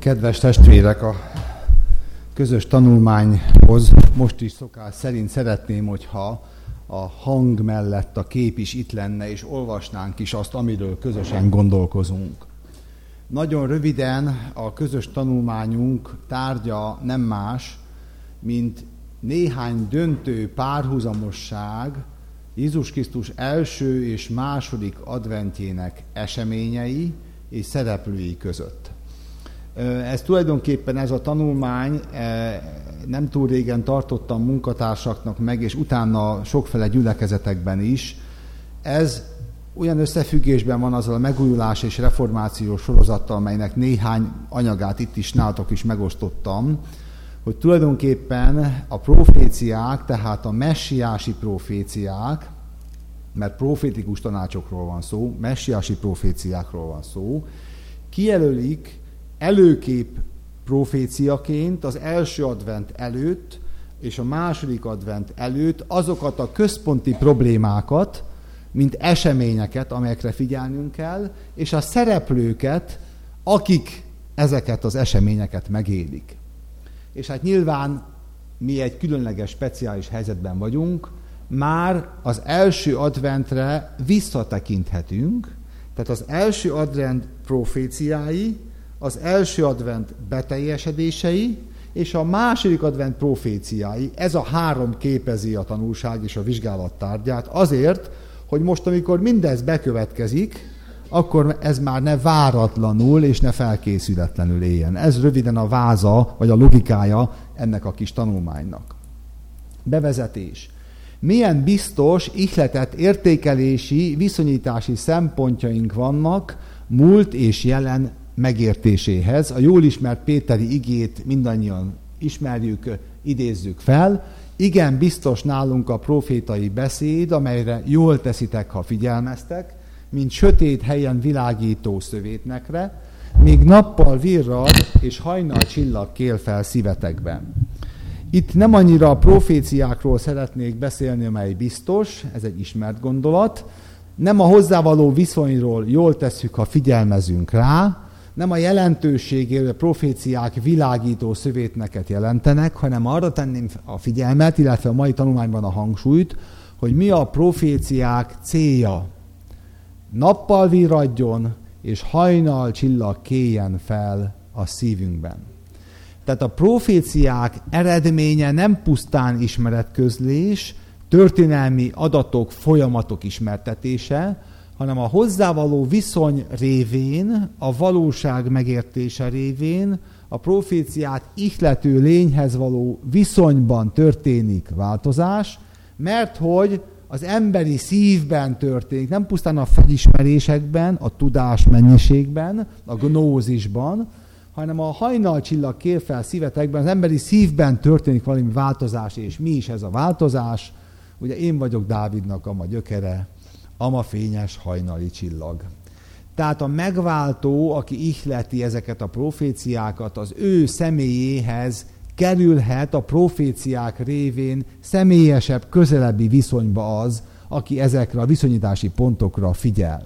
Kedves testvérek, a közös tanulmányhoz most is szokás szerint szeretném, hogyha a hang mellett a kép is itt lenne, és olvasnánk is azt, amiről közösen gondolkozunk. Nagyon röviden a közös tanulmányunk tárgya nem más, mint néhány döntő párhuzamosság Jézus Krisztus első és második adventjének eseményei és szereplői között. Ez tulajdonképpen ez a tanulmány, nem túl régen tartottam munkatársaknak meg, és utána sokféle gyülekezetekben is. Ez olyan összefüggésben van azzal a megújulás és reformációs sorozattal, amelynek néhány anyagát itt is nálatok is megosztottam, hogy tulajdonképpen a proféciák, tehát a messiási proféciák, mert profétikus tanácsokról van szó, messiási proféciákról van szó, kijelölik előkép proféciaként az első advent előtt és a második advent előtt azokat a központi problémákat, mint eseményeket, amelyekre figyelnünk kell, és a szereplőket, akik ezeket az eseményeket megélik. És hát nyilván mi egy különleges, speciális helyzetben vagyunk, már az első adventre visszatekinthetünk, tehát az első advent proféciái, az első advent beteljesedései és a második advent proféciái, ez a három képezi a tanulság és a vizsgálat tárgyát azért, hogy most, amikor mindez bekövetkezik, akkor ez már ne váratlanul és ne felkészületlenül éljen. Ez röviden a váza, vagy a logikája ennek a kis tanulmánynak. Bevezetés. Milyen biztos, ihletett értékelési, viszonyítási szempontjaink vannak múlt és jelen megértéséhez. A jól ismert péteri igét mindannyian ismerjük, idézzük fel. Igen, biztos nálunk a profétai beszéd, amelyre jól teszitek, ha figyelmeztek, mint sötét helyen világító szövétnekre, míg nappal virrad és hajnal csillag kél fel szívetekben. Itt nem annyira a proféciákról szeretnék beszélni, amely biztos, ez egy ismert gondolat, nem a hozzávaló viszonyról jól tesszük, ha figyelmezünk rá, nem a jelentőségéről a proféciák világító szövétneket jelentenek, hanem arra tenném a figyelmet, illetve a mai tanulmányban a hangsúlyt, hogy mi a proféciák célja. Nappal virradjon, és hajnal csillag kéljen fel a szívünkben. Tehát a proféciák eredménye nem pusztán ismeretközlés, történelmi adatok, folyamatok ismertetése, hanem a hozzávaló viszony révén, a valóság megértése révén, a proféciát ihlető lényhez való viszonyban történik változás, mert hogy az emberi szívben történik, nem pusztán a felismerésekben, a tudás mennyiségben, a gnózisban, hanem a hajnalcsillag kél fel szívetekben, az emberi szívben történik valami változás, és mi is ez a változás? Ugye én vagyok Dávidnak ama gyökere, ama fényes hajnali csillag. Tehát a megváltó, aki ihleti ezeket a proféciákat, az ő személyéhez kerülhet a proféciák révén személyesebb, közelebbi viszonyba az, aki ezekre a viszonyítási pontokra figyel.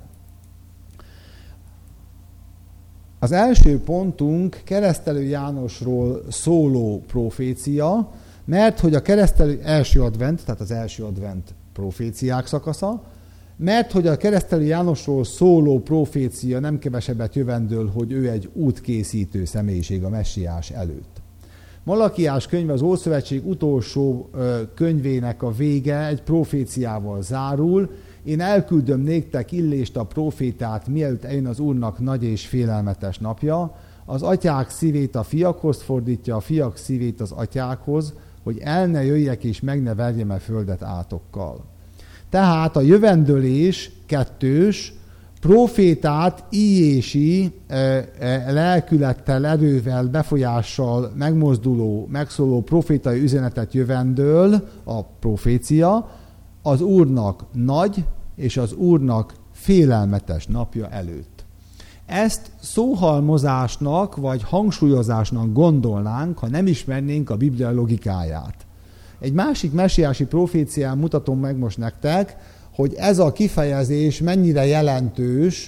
Az első pontunk Keresztelő Jánosról szóló profécia, mert hogy a keresztelő első advent, tehát az első advent proféciák szakasza, mert hogy a Keresztelő Jánosról szóló profécia nem kevesebbet jövendől, hogy ő egy útkészítő személyiség a messiás előtt. Malakiás könyve az Ószövetség utolsó könyvének a vége egy proféciával zárul. Én elküldöm néktek Illést a profétát, mielőtt eljön az Úrnak nagy és félelmetes napja. Az atyák szívét a fiakhoz fordítja, a fiak szívét az atyákhoz, hogy el ne jöjjek és meg ne verjem a földet átokkal. Tehát a jövendőlés kettős, profétát íjési lelkülettel, erővel, befolyással megmozduló, megszóló profétai üzenetet jövendől a profécia az Úrnak nagy és az Úrnak félelmetes napja előtt. Ezt szóhalmozásnak vagy hangsúlyozásnak gondolnánk, ha nem ismernénk a Biblia logikáját. Egy másik messiási profécián mutatom meg most nektek, hogy ez a kifejezés mennyire jelentős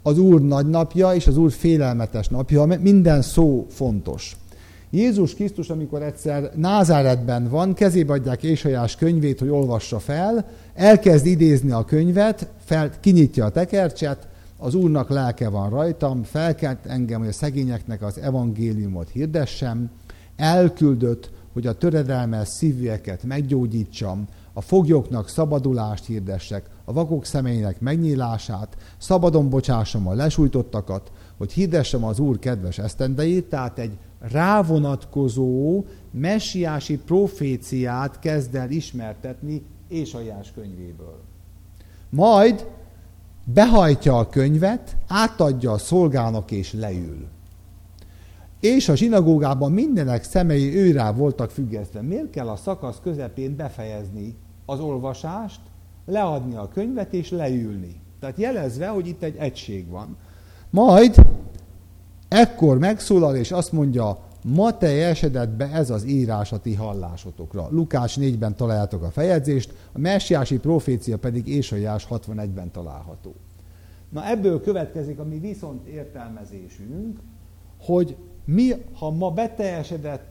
az Úr nagynapja és az Úr félelmetes napja, minden szó fontos. Jézus Krisztus, amikor egyszer Názáretben van, kezébe adják Ézsaiás könyvét, hogy olvassa fel, elkezd idézni a könyvet, kinyitja a tekercset, az Úrnak lelke van rajtam, felkelt engem, hogy a szegényeknek az evangéliumot hirdessem, elküldött, hogy a töredelmes szívűeket meggyógyítsam, a foglyoknak szabadulást hirdessek, a vakok szemeinek megnyílását, szabadon bocsássam a lesújtottakat, hogy hirdessem az Úr kedves esztendejét, tehát egy rávonatkozó messiási proféciát kezd el ismertetni Ézsaiás könyvéből. Majd behajtja a könyvet, átadja a szolgának és leül. És a zsinagógában mindenek szemei őrá voltak függesztve. Miért kell a szakasz közepén befejezni az olvasást, leadni a könyvet és leülni? Tehát jelezve, hogy itt egy egység van. Majd ekkor megszólal és azt mondja, ma teljesedett be ez az írás a ti hallásotokra. Lukács 4-ben találjátok a feljegyzést, a messiási profécia pedig Ézsaiás 61-ben található. Na ebből következik a mi viszont értelmezésünk, hogy mi, ha ma beteljesedett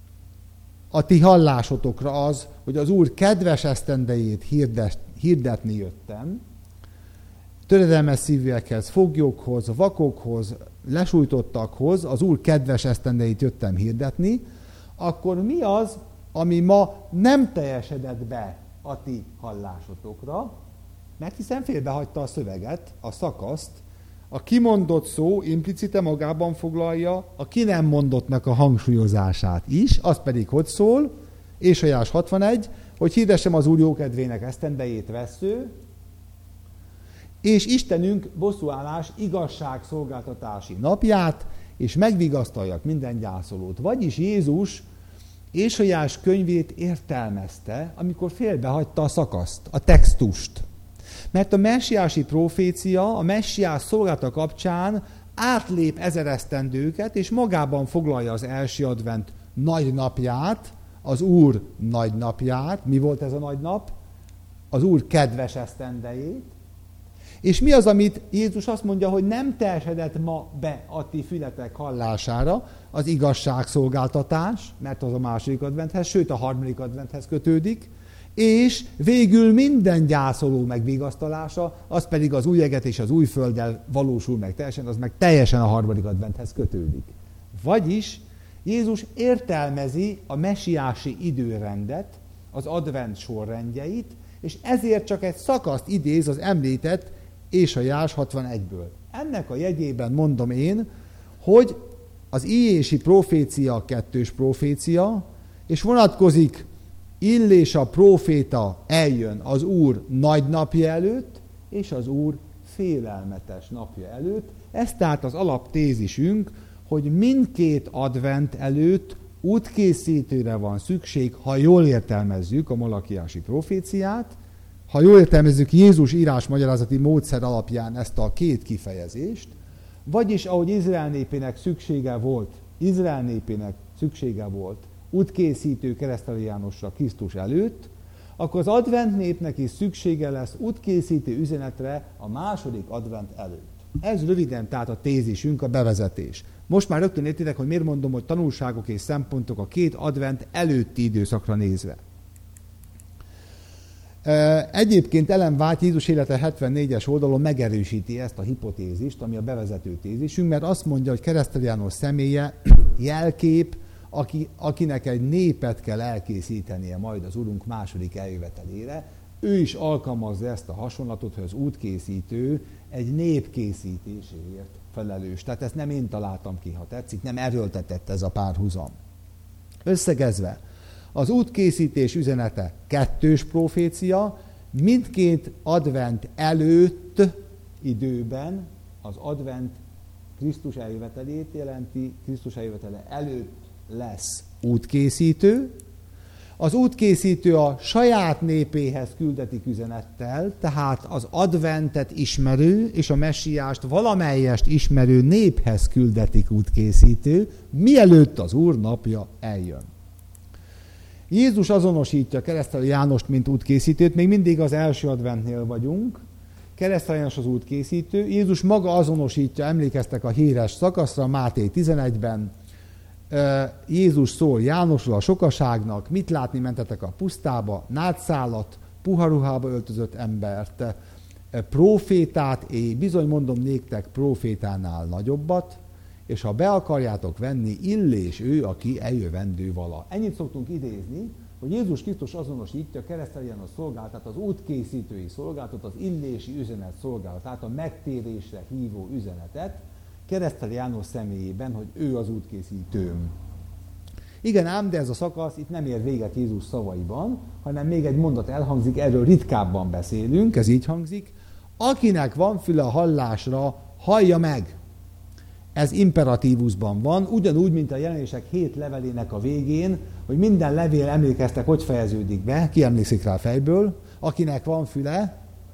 a ti hallásotokra az, hogy az Úr kedves esztendejét hirdetni jöttem, töredelmes szívűekhez, foglyokhoz, vakokhoz, lesújtottakhoz, az Úr kedves esztendejét jöttem hirdetni, akkor mi az, ami ma nem teljesedett be a ti hallásotokra, mert hiszen félbehagyta a szöveget, a szakaszt, a kimondott szó implicite magában foglalja a ki nem mondottnak a hangsúlyozását is, az pedig hogy szól, Ézsaiás 61, hogy hirdessem az Úr jókedvének esztendejét vessző, és Istenünk bosszúállás igazságszolgáltatási napját, és megvigasztaljak minden gyászolót. Vagyis Jézus Ézsaiás könyvét értelmezte, amikor félbehagyta a szakaszt, a textust. Mert a messiási profécia a messiás szolgálata kapcsán átlép 1000 esztendőket, és magában foglalja az első advent nagy napját, az Úr nagy napját. Mi volt ez a nagy nap? Az Úr kedves esztendejét. És mi az, amit Jézus azt mondja, hogy nem teljesedett ma be a ti fületek hallására? Az igazságszolgáltatás, mert az a második adventhez, sőt a harmadik adventhez kötődik, és végül minden gyászoló megvigasztalása, az pedig az új eget és az új földdel valósul meg teljesen, az meg teljesen a harmadik adventhez kötődik. Vagyis Jézus értelmezi a messiási időrendet, az advent sorrendjeit, és ezért csak egy szakaszt idéz az említett Ézsaiás 61-ből. Ennek a jegyében mondom én, hogy az íjési profécia kettős profécia, és vonatkozik Illés a próféta eljön az Úr nagy napja előtt, és az Úr félelmetes napja előtt. Ez tehát az alaptézisünk, hogy mindkét advent előtt útkészítőre van szükség, ha jól értelmezzük a malakiási proféciát, ha jól értelmezzük Jézus írásmagyarázati módszer alapján ezt a két kifejezést, vagyis ahogy Izrael népének szüksége volt útkészítő Keresztelő Jánosra Krisztus előtt, akkor az advent népnek is szüksége lesz útkészítő üzenetre a második advent előtt. Ez röviden tehát a tézisünk, a bevezetés. Most már rögtön értitek, hogy miért mondom, hogy tanulságok és szempontok a két advent előtti időszakra nézve. Egyébként Ellen White Jézus élete 74-es oldalon megerősíti ezt a hipotézist, ami a bevezető tézisünk, mert azt mondja, hogy Keresztelő János személye jelkép, akinek egy népet kell elkészítenie majd az Urunk második eljövetelére. Ő is alkalmazza ezt a hasonlatot, hogy az útkészítő egy nép készítéséért felelős. Tehát ezt nem én találtam ki, ha tetszik, nem erőltetett ez a párhuzam. Összegezve, az útkészítés üzenete kettős profécia, mindkét advent előtt időben, az advent Krisztus eljövetelét jelenti, Krisztus eljövetele előtt lesz útkészítő. Az útkészítő a saját népéhez küldetik üzenettel, tehát az adventet ismerő és a messiást valamelyest ismerő néphez küldetik útkészítő, mielőtt az Úr napja eljön. Jézus azonosítja Keresztelő Jánost, mint útkészítőt, még mindig az első adventnél vagyunk. Keresztre János az útkészítő. Jézus maga azonosítja, emlékeztek a híres szakaszra, Máté 11-ben. Jézus szól Jánosról, a sokaságnak, mit látni mentetek a pusztába, nátszálat, puha ruhába öltözött embert, prófétát, és bizony mondom néktek prófétánál nagyobbat, és ha be akarjátok venni, Illés ő, aki eljövendő vala. Ennyit szoktunk idézni, hogy Jézus Krisztus azonosítja Keresztre János szolgálatát, az útkészítői szolgálatot, az illési üzenet szolgálatát, a megtérésre hívó üzenetet, Keresztre János személyében, hogy ő az útkészítő. Igen ám, de ez a szakasz itt nem ér véget Jézus szavaiban, hanem még egy mondat elhangzik, erről ritkábban beszélünk, ez így hangzik. Akinek van füle a hallásra, hallja meg! Ez imperatívusban van, ugyanúgy, mint a Jelenések 7 levelének a végén, hogy minden levél, emlékeztek, hogy fejeződik be, ki emlékszik rá fejből, akinek van füle,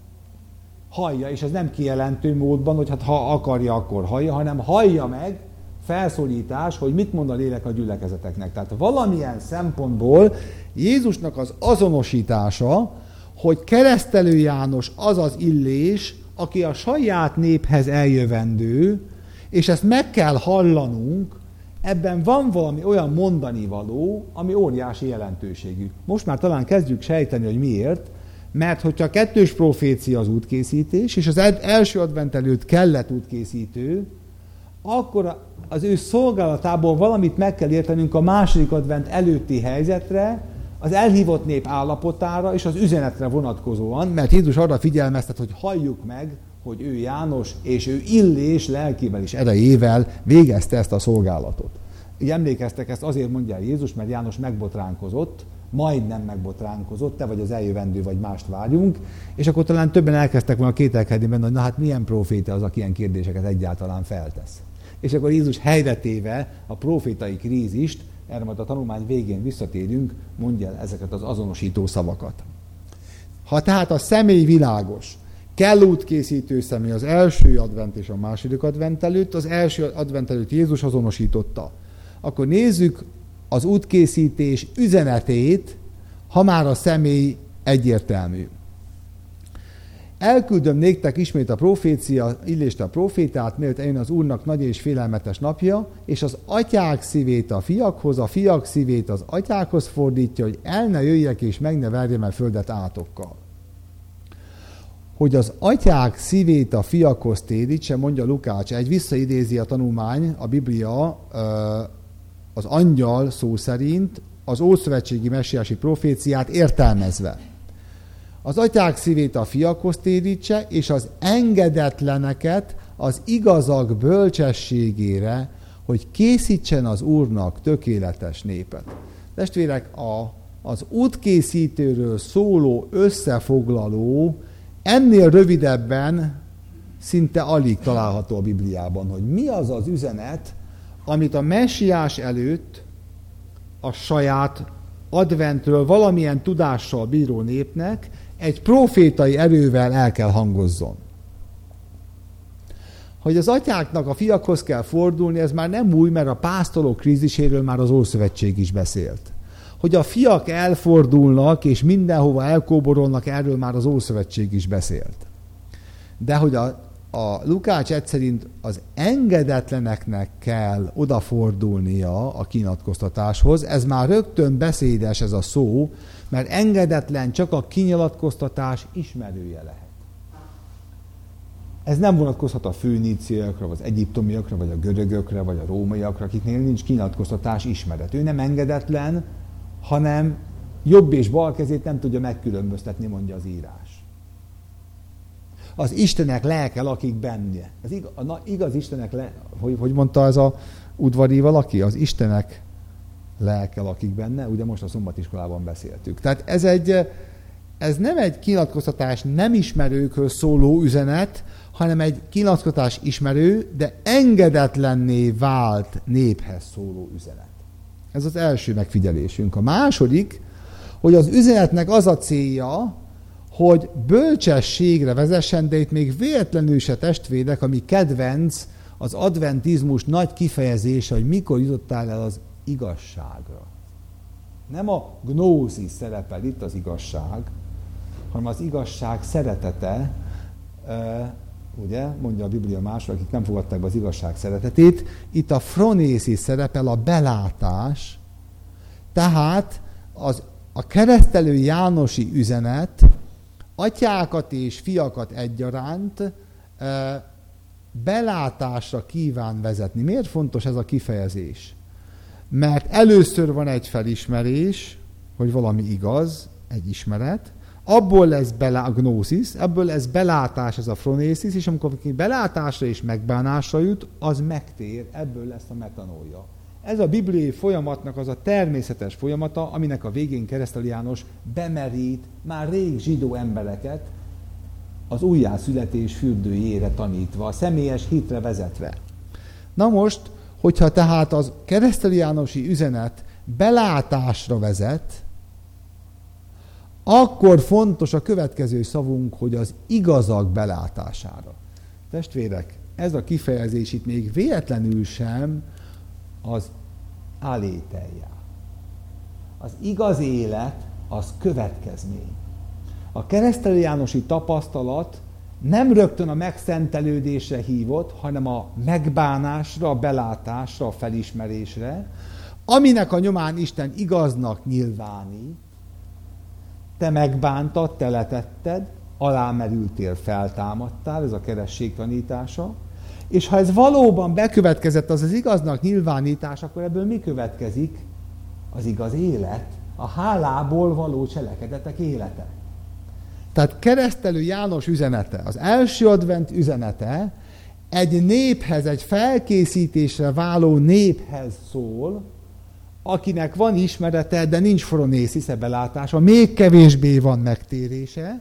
hallja, és ez nem kijelentő módban, hogy hát ha akarja, akkor hallja, hanem hallja meg, felszólítás, hogy mit mond a lélek a gyülekezeteknek. Tehát valamilyen szempontból Jézusnak az azonosítása, hogy Keresztelő János az az Illés, aki a saját néphez eljövendő, és ezt meg kell hallanunk, ebben van valami olyan mondani való, ami óriási jelentőségű. Most már talán kezdjük sejteni, hogy miért, mert hogyha kettős profécia az útkészítés, és az első advent előtt kellett útkészítő, akkor az ő szolgálatából valamit meg kell értenünk a második advent előtti helyzetre, az elhívott nép állapotára és az üzenetre vonatkozóan, mert Jézus arra figyelmeztet, hogy halljuk meg, hogy ő János és ő Illés lelkével és erejével végezte ezt a szolgálatot. Így emlékeztek, ezt azért mondja Jézus, mert János megbotránkozott, majdnem megbotránkozott, te vagy az eljövendő, vagy mást várjunk, és akkor talán többen elkezdtek volna kételkedni benne, hogy na hát milyen próféta az, aki ilyen kérdéseket egyáltalán feltesz. És akkor Jézus helyretéve a prófétai krízist, erre majd a tanulmány végén visszatérünk, mondja el ezeket az azonosító szavakat. Ha tehát a személy világos, kell útkészítő személy az első advent és a második advent előtt, az első advent előtt Jézus azonosította. Akkor nézzük az útkészítés üzenetét, ha már a személy egyértelmű. Elküldöm néktek ismét a profécia, Illést a profétát, mielőtt eljön az Úrnak nagy és félelmetes napja, és az atyák szívét a fiakhoz, a fiak szívét az atyákhoz fordítja, hogy el ne jöjjek és meg ne verjem el földet átokkal. Hogy az atyák szívét a fiakhoz térítse, mondja Lukács, egy visszaidézi a tanulmány, a Biblia az angyal szó szerint az ószövetségi messiási proféciát értelmezve. Az atyák szívét a fiakhoz térítse, és az engedetleneket az igazak bölcsességére, hogy készítsen az Úrnak tökéletes népet. Testvérek, az útkészítőről szóló összefoglaló ennél rövidebben szinte alig található a Bibliában, hogy mi az az üzenet, amit a messiás előtt a saját adventről valamilyen tudással bíró népnek egy profétai erővel el kell hangozzon. Hogy az atyáknak a fiakhoz kell fordulni, ez már nem új, mert a pásztorok kríziséről már az Ószövetség is beszélt. Hogy a fiak elfordulnak, és mindenhova elkóborolnak, erről már az Ószövetség is beszélt. De hogy a Lukács egyszerint az engedetleneknek kell odafordulnia a kinyilatkoztatáshoz, ez már rögtön beszédes ez a szó, mert engedetlen csak a kinyilatkoztatás ismerője lehet. Ez nem vonatkozhat a főníciaiakra, vagy az egyiptomiakra, vagy a görögökre, vagy a rómaiakra, akiknél nincs kinyilatkoztatás ismeret. Ő nem engedetlen, hanem jobb és bal kezét nem tudja megkülönböztetni, mondja az írás. Az Istenek lelke lakik benne. Az igaz Istenek hogy mondta ez a udvari valaki? Az Istenek lelke lakik benne, ugye most a szombatiskolában beszéltük. Tehát ez nem egy kinyilatkoztatás nem ismerőkhöz szóló üzenet, hanem egy kinyilatkoztatás ismerő, de engedetlenné vált néphez szóló üzenet. Ez az első megfigyelésünk. A második, hogy az üzenetnek az a célja, hogy bölcsességre vezessen, de itt még véletlenül se testvérek, ami kedvenc, az adventizmus nagy kifejezése, hogy mikor jutottál el az igazságra. Nem a gnózis szerepel itt az igazság, hanem az igazság szeretete, ugye, mondja a Biblia másra, akik nem fogadták be az igazság szeretetét, itt a phronésis szerepel, a belátás, tehát a keresztelő Jánosi üzenet atyákat és fiakat egyaránt belátásra kíván vezetni. Miért fontos ez a kifejezés? Mert először van egy felismerés, hogy valami igaz, egy ismeret, abból lesz a gnószis, ebből lesz belátás, ez a phronésis, és amikor belátásra és megbánásra jut, az megtér, ebből lesz a metanója. Ez a bibliai folyamatnak az a természetes folyamata, aminek a végén Keresztelő János bemerít már rég zsidó embereket az újjászületés fürdőjére tanítva, a személyes hitre vezetve. Na most, hogyha tehát az Keresztelő Jánosi üzenet belátásra vezet, akkor fontos a következő szavunk, hogy az igazak belátására. Testvérek, ez a kifejezés itt még véletlenül sem az alételjá. Az igaz élet az következmény. A Keresztelő Jánosi tapasztalat nem rögtön a megszentelődésre hívott, hanem a megbánásra, a belátásra, a felismerésre, aminek a nyomán Isten igaznak nyilvánít. Te megbántad, te letetted, alámerültél, feltámadtál, ez a keresztség tanítása, és ha ez valóban bekövetkezett, az igaznak nyilvánítás, akkor ebből mi következik? Az igaz élet, a hálából való cselekedetek élete. Tehát Keresztelő János üzenete, az első advent üzenete egy néphez, egy felkészítésre váló néphez szól, akinek van ismerete, de nincs phronésis, belátása, még kevésbé van megtérése,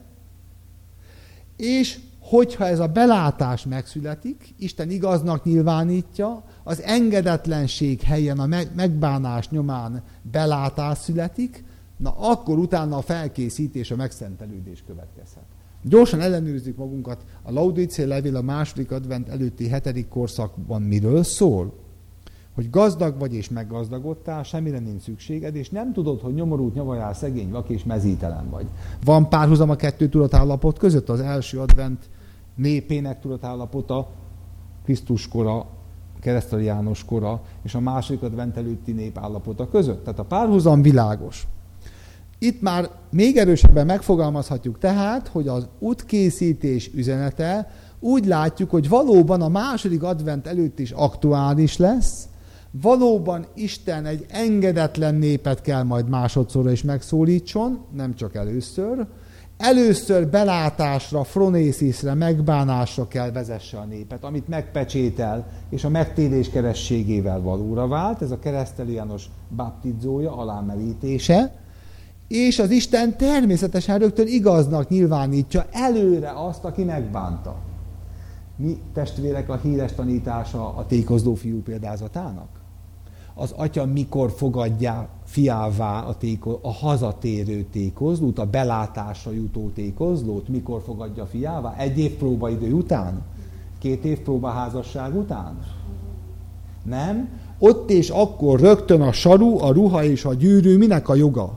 és hogyha ez a belátás megszületik, Isten igaznak nyilvánítja, az engedetlenség helyen a megbánás nyomán belátás születik, na akkor utána a felkészítés, a megszentelődés következhet. Gyorsan ellenőrizzük magunkat, a Laudicei levél a második advent előtti 7. korszakban miről szól? Hogy gazdag vagy és meggazdagodtál, semmire nincs szükséged, és nem tudod, hogy nyomorult nyavajál, szegény, vak és mezítelen vagy. Van párhuzam a kettő tudatállapot között, az első advent népének tudatállapota, Krisztus kora, Keresztelő János kora, és a második advent előtti nép állapota között. Tehát a párhuzam világos. Itt már még erősebben megfogalmazhatjuk tehát, hogy az útkészítés üzenete úgy látjuk, hogy valóban a második advent előtt is aktuális lesz, valóban Isten egy engedetlen népet kell majd másodszorra is megszólítson, nem csak először. Először belátásra, phronészisre, megbánásra kell vezesse a népet, amit megpecsétel, és a megtérés kerességével valóra vált, ez a Keresztelő János baptizója, alámerítése, és az Isten természetesen rögtön igaznak nyilvánítja előre azt, aki megbánta. Mi, testvérek, a híres tanítása a tékozló fiú példázatának? Az atya mikor fogadja fiává a hazatérő tékozlót, a belátásra jutó tékozlót, mikor fogadja fiává? 1 év próbaidő után? 2 év próbaházasság után? Nem? Ott és akkor rögtön a saru, a ruha és a gyűrű minek a joga?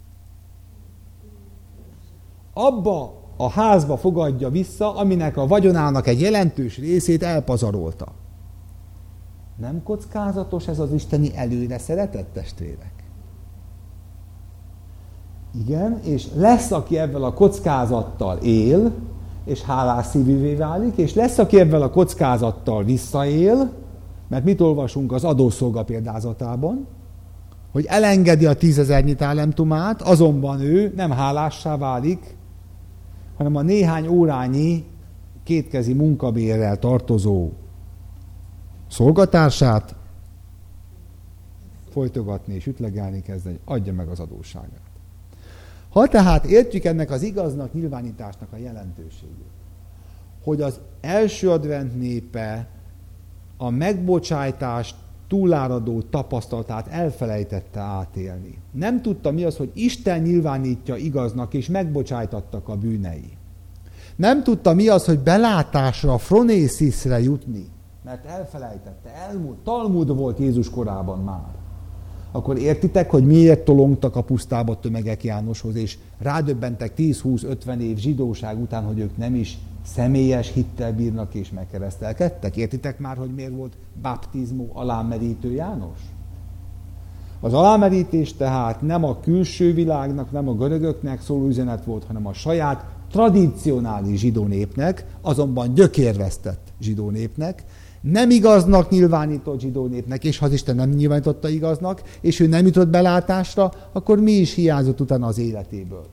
Abba a házba fogadja vissza, aminek a vagyonának egy jelentős részét elpazarolta. Nem kockázatos ez az isteni előre szeretett, testvérek? Igen, és lesz, aki ebben a kockázattal él, és hálás szívűvé válik, és lesz, aki ebben a kockázattal visszaél, mert mit olvasunk az adószolga példázatában, hogy elengedi a 10 000 talentumát, azonban ő nem hálássá válik, hanem a néhány órányi kétkezi munkabérrel tartozó szolgatársát folytogatni és ütlegelni kezdeni, adja meg az adósságát. Ha tehát értjük ennek az igaznak nyilvánításnak a jelentőségét, hogy az első advent népe a megbocsájtás túláradó tapasztalatát elfelejtette átélni. Nem tudta mi az, hogy Isten nyilvánítja igaznak, és megbocsájtattak a bűnei. Nem tudta mi az, hogy belátásra, a phronészisre jutni, mert elfelejtette, elmúlt, Talmud volt Jézus korában már. akkor értitek, hogy miért tolongtak a pusztába tömegek Jánoshoz, és rádöbbentek 10-20-50 év zsidóság után, hogy ők nem is személyes hittel bírnak és megkeresztelkedtek? Értitek már, hogy miért volt baptizmó alámerítő János? Az alámerítés tehát nem a külső világnak, nem a görögöknek szóló üzenet volt, hanem a saját tradicionális zsidó népnek, azonban gyökérvesztett zsidó népnek, nem igaznak nyilvánított zsidó népnek, és ha az Isten nem nyilvánította igaznak, és ő nem jutott belátásra, akkor mi is hiányzott utána az életéből?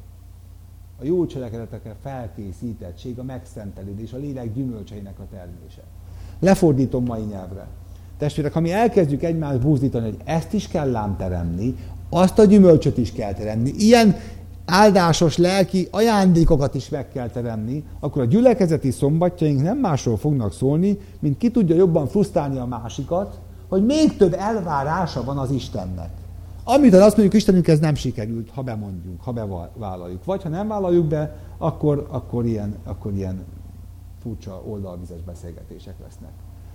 A jó cselekedetekre felkészítettség, a megszentelődés, a lélek gyümölcseinek a termése. Lefordítom mai nyelvre. Testvérek, ha mi elkezdjük egymást buzdítani, hogy ezt is kell ám teremni, azt a gyümölcsöt is kell teremni, ilyen áldásos lelki ajándékokat is meg kell teremni, akkor a gyülekezeti szombatjaink nem másról fognak szólni, mint ki tudja jobban frusztrálni a másikat, hogy még több elvárása van az Istennek. Amit azt mondjuk, Istenünk, ez nem sikerült, ha bemondjuk, ha bevállaljuk. Vagy ha nem vállaljuk be, akkor ilyen furcsa oldalvizes beszélgetések lesznek.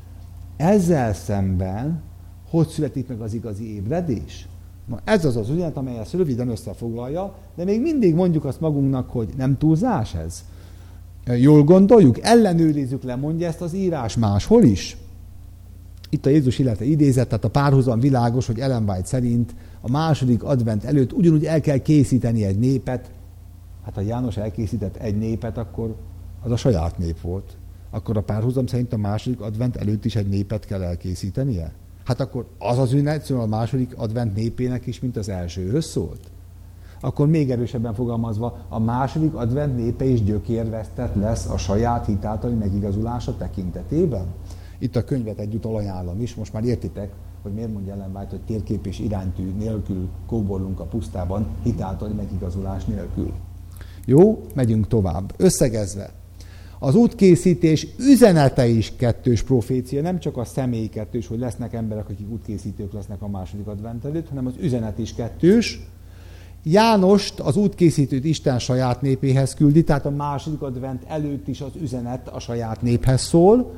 Ezzel szemben, hogy születik meg az igazi ébredés? Na, ez az az üzenet, amely ezt röviden összefoglalja, de még mindig mondjuk azt magunknak, hogy nem túlzás ez. Jól gondoljuk, ellenőrizzük le, mondja ezt az írás máshol is. Itt a Jézus élete idézet, tehát a párhuzam világos, hogy Ellen White szerint a második advent előtt ugyanúgy el kell készíteni egy népet. Hát ha János elkészített egy népet, akkor az a saját nép volt. Akkor a párhuzam szerint a második advent előtt is egy népet kell elkészítenie? Hát akkor az az üzenet a második advent népének is, mint az elsőhöz szólt. Akkor még erősebben fogalmazva, a második advent népe is gyökérvesztett lesz a saját hitáltali megigazulása tekintetében. Itt a könyvet egyúttal ajánlom is, most már értitek, hogy miért mondja Ellen White, hogy térkép és iránytű nélkül kóborlunk a pusztában, hitáltali megigazulás nélkül. Jó, megyünk tovább. Összegezve. Az útkészítés üzenete is kettős profécia, nem csak a személyi kettős, hogy lesznek emberek, akik útkészítők lesznek a második advent előtt, hanem az üzenet is kettős. Jánost, az útkészítőt Isten saját népéhez küldi, tehát a második advent előtt is az üzenet a saját néphez szól.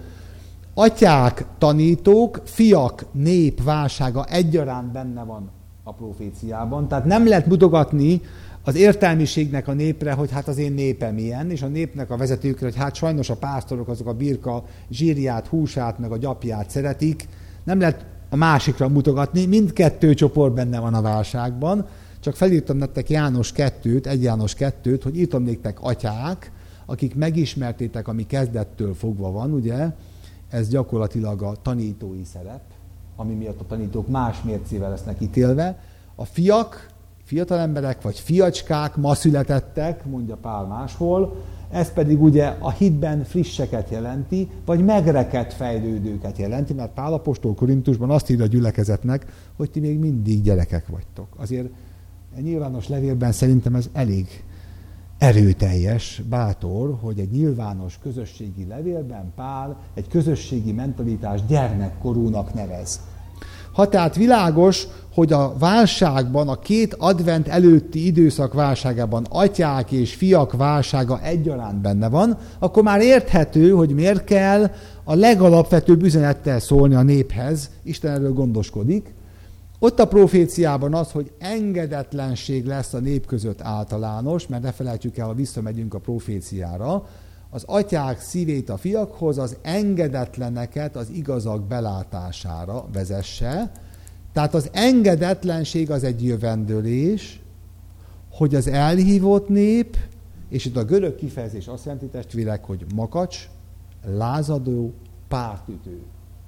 Atyák, tanítók, fiak, nép válsága egyaránt benne van a proféciában, tehát nem lehet mutogatni az értelmiségnek a népre, hogy hát az én népem ilyen, és a népnek a vezetőkre, hogy hát sajnos a pásztorok azok a birka zsírját, húsát, meg a gyapját szeretik. Nem lehet a másikra mutogatni, mindkettő csoport benne van a válságban. Csak felírtam nektek János 2-t, 1 János 2-t, hogy írtam néktek atyák, akik megismertétek, ami kezdettől fogva van, ugye? Ez gyakorlatilag a tanítói szerep, ami miatt a tanítók más mércével lesznek ítélve. A fiak, fiatal emberek, vagy fiacskák ma születettek, mondja Pál máshol, ez pedig ugye a hitben frisseket jelenti, vagy megrekedt fejlődőket jelenti, mert Pál apostol Korintusban azt írja a gyülekezetnek, hogy ti még mindig gyerekek vagytok. Azért egy nyilvános levélben szerintem ez elég erőteljes, bátor, hogy egy nyilvános közösségi levélben Pál egy közösségi mentalitás gyermekkorúnak nevez. Ha tehát világos, hogy a válságban, a két advent előtti időszak válságában atyák és fiak válsága egyaránt benne van, akkor már érthető, hogy miért kell a legalapvetőbb üzenettel szólni a néphez, Isten erről gondoskodik. Ott a proféciában az, hogy engedetlenség lesz a nép között általános, mert ne felejtsük el, ha visszamegyünk a proféciára, az atyák szívét a fiakhoz, az engedetleneket az igazak belátására vezesse. Tehát az engedetlenség az egy jövendőlés, hogy az elhívott nép, és itt a görög kifejezés azt jelenti, testvérek, hogy makacs, lázadó, pártütő.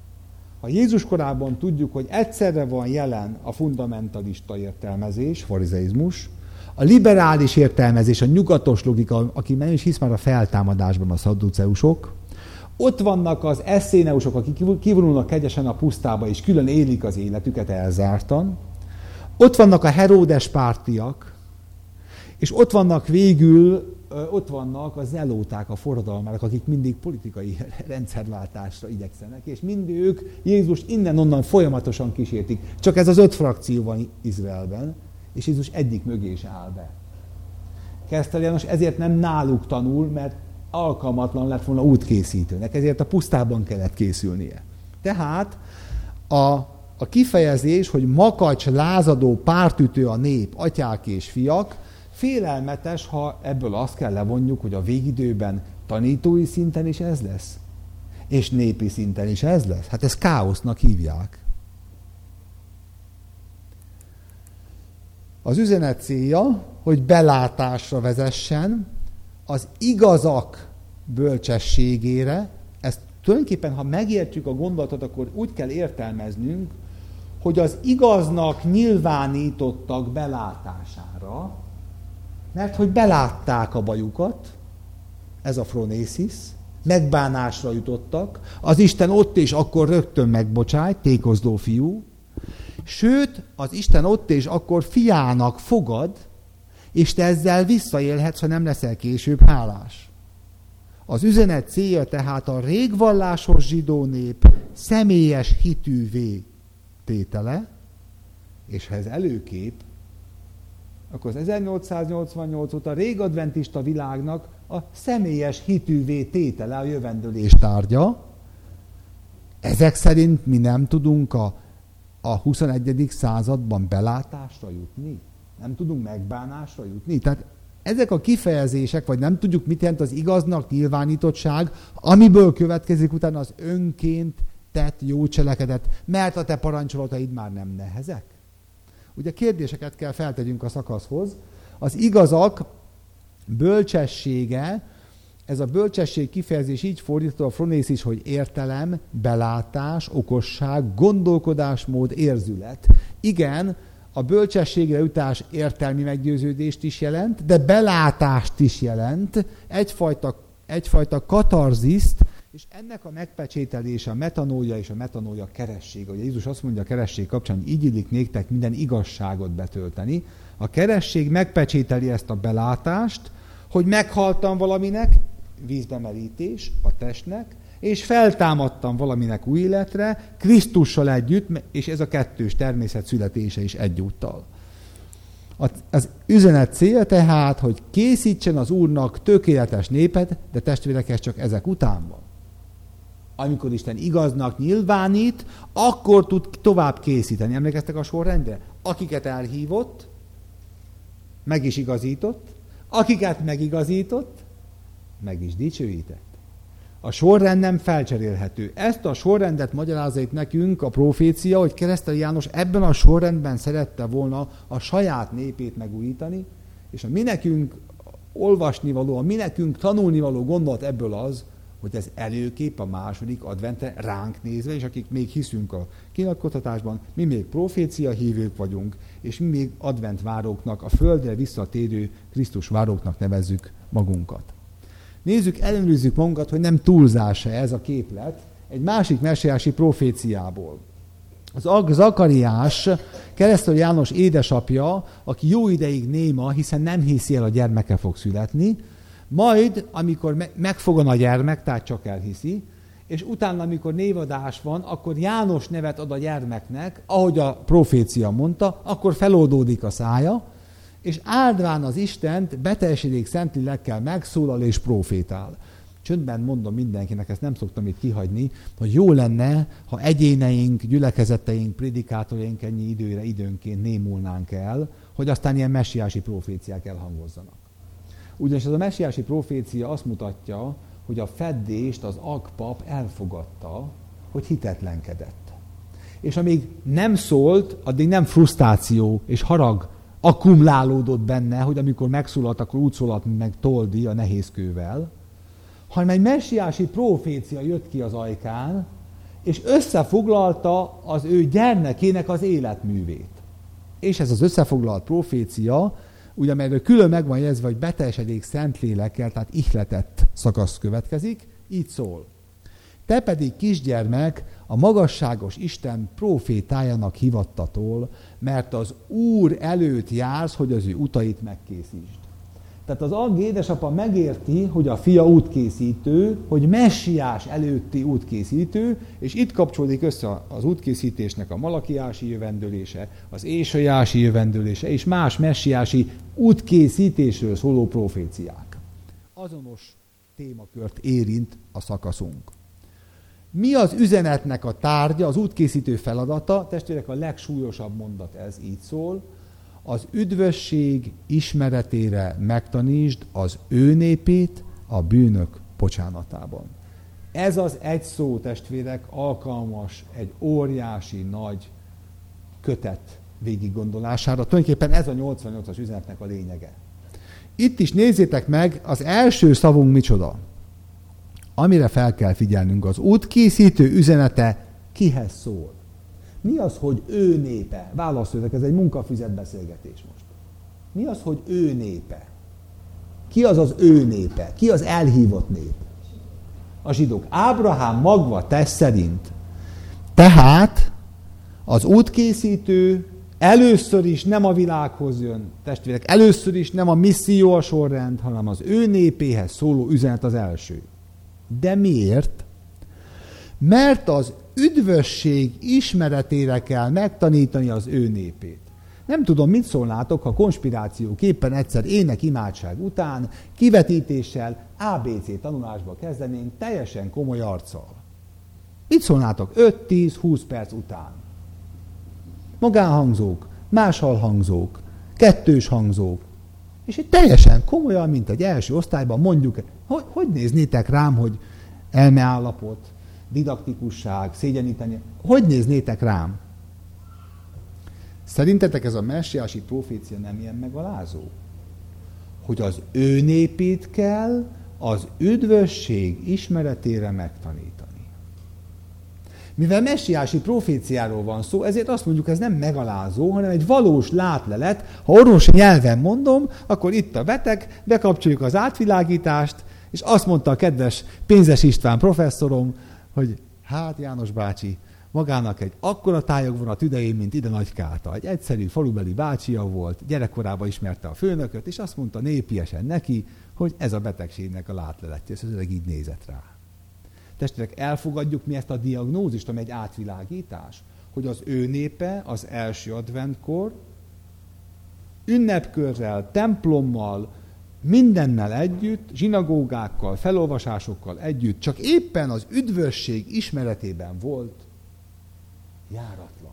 Ha Jézus korában tudjuk, hogy egyszerre van jelen a fundamentalista értelmezés, farizeizmus, a liberális értelmezés, a nyugatos logika, aki nem is hisz már a feltámadásban, a szadduceusok, ott vannak az eszéneusok, akik kivonulnak kegyesen a pusztába, és külön élik az életüket elzártan, ott vannak a Heródes pártiak, és ott vannak végül, ott vannak a zelóták, a forradalmárok, akik mindig politikai rendszerváltásra igyekszenek, és mind ők Jézust innen-onnan folyamatosan kísértik. Csak ez az 5 frakció van Izraelben, és Jézus egyik mögé is áll be. Keresztelő János ezért nem náluk tanul, mert alkalmatlan lett volna útkészítőnek, ezért a pusztában kellett készülnie. Tehát a kifejezés, hogy makacs, lázadó, pártütő a nép, atyák és fiak, félelmetes, ha ebből azt kell levonjuk, hogy a végidőben tanítói szinten is ez lesz. És népi szinten is ez lesz. Hát ezt káosznak hívják. Az üzenet célja, hogy belátásra vezessen, az igazak bölcsességére. Ezt tulajdonképpen, ha megértjük a gondolatot, akkor úgy kell értelmeznünk, hogy az igaznak nyilvánítottak belátására, mert hogy belátták a bajukat, ez a phronésis, megbánásra jutottak, az Isten ott és akkor rögtön megbocsájt, tékozló fiú, sőt, az Isten ott és akkor fiának fogad, és te ezzel visszaélhetsz, ha nem leszel később hálás. Az üzenet célja tehát a régvallásos zsidó nép személyes hitűvé tétele, és ha ez előkép, akkor az 1888 óta régadventista világnak a személyes hitűvé tétele a jövendőlés tárgya. Ezek szerint mi nem tudunk a 21. században belátásra jutni? Nem tudunk megbánásra jutni? Tehát ezek a kifejezések, vagy nem tudjuk, mit jelent az igaznak nyilvánítottság, amiből következik utána az önként tett jó cselekedet, mert a te parancsolataid már nem nehezek. Ugye kérdéseket kell feltegyünk a szakaszhoz. Az igazak bölcsessége, ez a bölcsesség kifejezés így fordítva a phronésis, hogy értelem, belátás, okosság, gondolkodásmód, érzület. Igen, a bölcsességre jutás értelmi meggyőződést is jelent, de belátást is jelent, egyfajta katarziszt, és ennek a megpecsételése a metanója és a metanója keressége. Ugye Jézus azt mondja a keresség kapcsán, hogy így illik néktek minden igazságot betölteni. A keresség megpecsételi ezt a belátást, hogy meghaltam valaminek, vízbemerítés a testnek, és feltámadtam valaminek új életre, Krisztussal együtt, és ez a kettős természet születése is egyúttal. Az üzenet célja tehát, hogy készítsen az Úrnak tökéletes népet, de testvérek, ez csak ezek után van. Amikor Isten igaznak nyilvánít, akkor tud tovább készíteni. Emlékeztek a sorrendre? Akiket elhívott, meg is igazított, akiket megigazított, meg is dicsőített. A sorrend nem felcserélhető. Ezt a sorrendet magyarázza itt nekünk a profécia, hogy Keresztelő János ebben a sorrendben szerette volna a saját népét megújítani, és a mi nekünk olvasnivaló, a mi nekünk tanulnivaló gondolat ebből az, hogy ez előkép a második adventre ránk nézve, és akik még hiszünk a kinyilatkoztatásban, mi még profécia hívők vagyunk, és mi még adventváróknak, a földre visszatérő Krisztus váróknak nevezzük magunkat. Nézzük, ellenőrizzük magunkat, hogy nem túlzása ez a képlet egy másik mesiási proféciából. Az Zakariás, Keresztelő János édesapja, aki jó ideig néma, hiszen nem hiszi el, a gyermeke fog születni, majd, amikor megfogan a gyermek, tehát csak elhiszi, és utána, amikor névadás van, akkor János nevet ad a gyermeknek, ahogy a profécia mondta, akkor feloldódik a szája, és áldván az Istent beteljesedék Szentlélekkel megszólal és profétál. Csöndben mondom mindenkinek, ezt nem szoktam itt kihagyni, hogy jó lenne, ha egyéneink, gyülekezeteink, prédikátorjaink ennyi időre időnként némulnánk el, hogy aztán ilyen messiási proféciák elhangozzanak. Ugyanis ez a messiási profécia azt mutatja, hogy a feddést az agpap elfogadta, hogy hitetlenkedett. És amíg nem szólt, addig nem frusztráció és harag akkumulálódott benne, hogy amikor megszólalt, akkor úgy szólalt, mint meg Toldi a nehézkővel, hanem egy messiási profécia jött ki az ajkán, és összefoglalta az ő gyermekének az életművét. És ez az összefoglalt profécia, ugye amelyről külön meg van jegyezve, hogy beteljesedék Szentlélekkel, tehát ihletett szakasz következik, így szól. Te pedig, kisgyermek, a magasságos Isten profétájának hivattatól, mert az Úr előtt jársz, hogy az ő utait megkészítsd. Tehát az Ag édesapa megérti, hogy a fia útkészítő, hogy messiás előtti útkészítő, és itt kapcsolódik össze az útkészítésnek a malakiási jövendőlése, az ésajási jövendőlése, és más messiási útkészítésről szóló proféciák. Azonos témakört érint a szakaszunk. Mi az üzenetnek a tárgya, az útkészítő feladata? Testvérek, a legsúlyosabb mondat ez így szól. Az üdvösség ismeretére megtanítsd az ő népét a bűnök bocsánatában. Ez az egy szó, testvérek, alkalmas egy óriási nagy kötet végiggondolására. Tulajdonképpen ez a 88-as üzenetnek a lényege. Itt is nézzétek meg, az első szavunk micsoda. Amire fel kell figyelnünk, az útkészítő üzenete kihez szól? Mi az, hogy ő népe? Válaszoljatok, ez egy munkafüzet beszélgetés most. Mi az, hogy ő népe? Ki az az ő népe? Ki az elhívott nép? A zsidók. Ábrahám magva tesz szerint. Tehát az útkészítő először is nem a világhoz jön, testvérek, először is nem a misszió a sorrend, hanem az ő népéhez szóló üzenet az első. De miért? Mert az üdvösség ismeretére kell megtanítani az ő népét. Nem tudom, mit szólnátok, ha konspirációképpen egyszer ének imádság után, kivetítéssel, ABC tanulásba kezdenénk teljesen komoly arccal. Mit szólnátok 5-10-20 perc után? Magánhangzók, máshallhangzók, kettős hangzók, és itt teljesen komolyan, mint egy első osztályban mondjuk, hogy néznétek rám, hogy elmeállapot, didaktikusság, szégyeníteni, hogy néznétek rám? Szerintetek ez a messiási profécia nem ilyen megalázó? Hogy az ő népét kell az üdvösség ismeretére megtanítani. Mivel messiási proféciáról van szó, ezért azt mondjuk, ez nem megalázó, hanem egy valós látlelet. Ha orvosi nyelven mondom, akkor itt a beteg, bekapcsoljuk az átvilágítást, és azt mondta a kedves Pénzes István professzorom, hogy hát János bácsi, magának egy akkora tájog van a tüdején, mint ide Nagykáta. Egy egyszerű falubeli bácsia volt, gyerekkorában ismerte a főnököt, és azt mondta népiesen neki, hogy ez a betegségnek a látleletje, és ez így nézett rá. Testvérek, elfogadjuk mi ezt a diagnózist, ami egy átvilágítás, hogy az ő népe az első adventkor ünnepkörrel, templommal, mindennel együtt, zsinagógákkal, felolvasásokkal együtt, csak éppen az üdvösség ismeretében volt járatlan.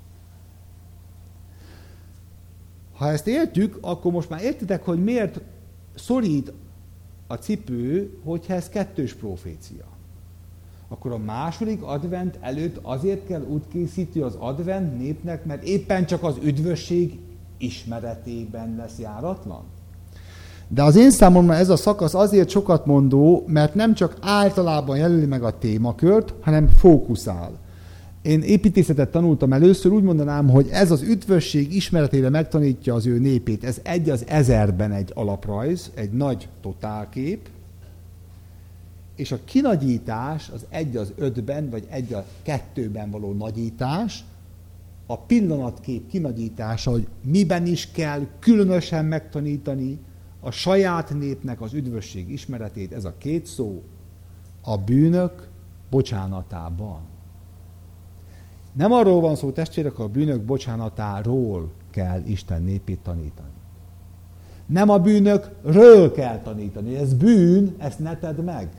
Ha ezt értjük, akkor most már értitek, hogy miért szorít a cipő, hogyha ez kettős profécia. Akkor a második advent előtt azért kell útkészítő az advent népnek, mert éppen csak az üdvösség ismeretében lesz járatlan. De az én számomra ez a szakasz azért sokat mondó, mert nem csak általában jelöli meg a témakört, hanem fókuszál. Én építészetet tanultam először, úgy mondanám, hogy ez az üdvösség ismeretére megtanítja az ő népét. Ez 1 az 1000-ben egy alaprajz, egy nagy totálkép, és a kinagyítás az 1 az 5-ben, vagy 1 a 2-ben való nagyítás, a pillanatkép kinagyítása, hogy miben is kell különösen megtanítani a saját népnek az üdvösség ismeretét, ez a 2 szó, a bűnök bocsánatában. Nem arról van szó, testvérek, a bűnök bocsánatáról kell Isten népét tanítani. Nem a bűnökről kell tanítani, ez bűn, ezt ne tedd meg.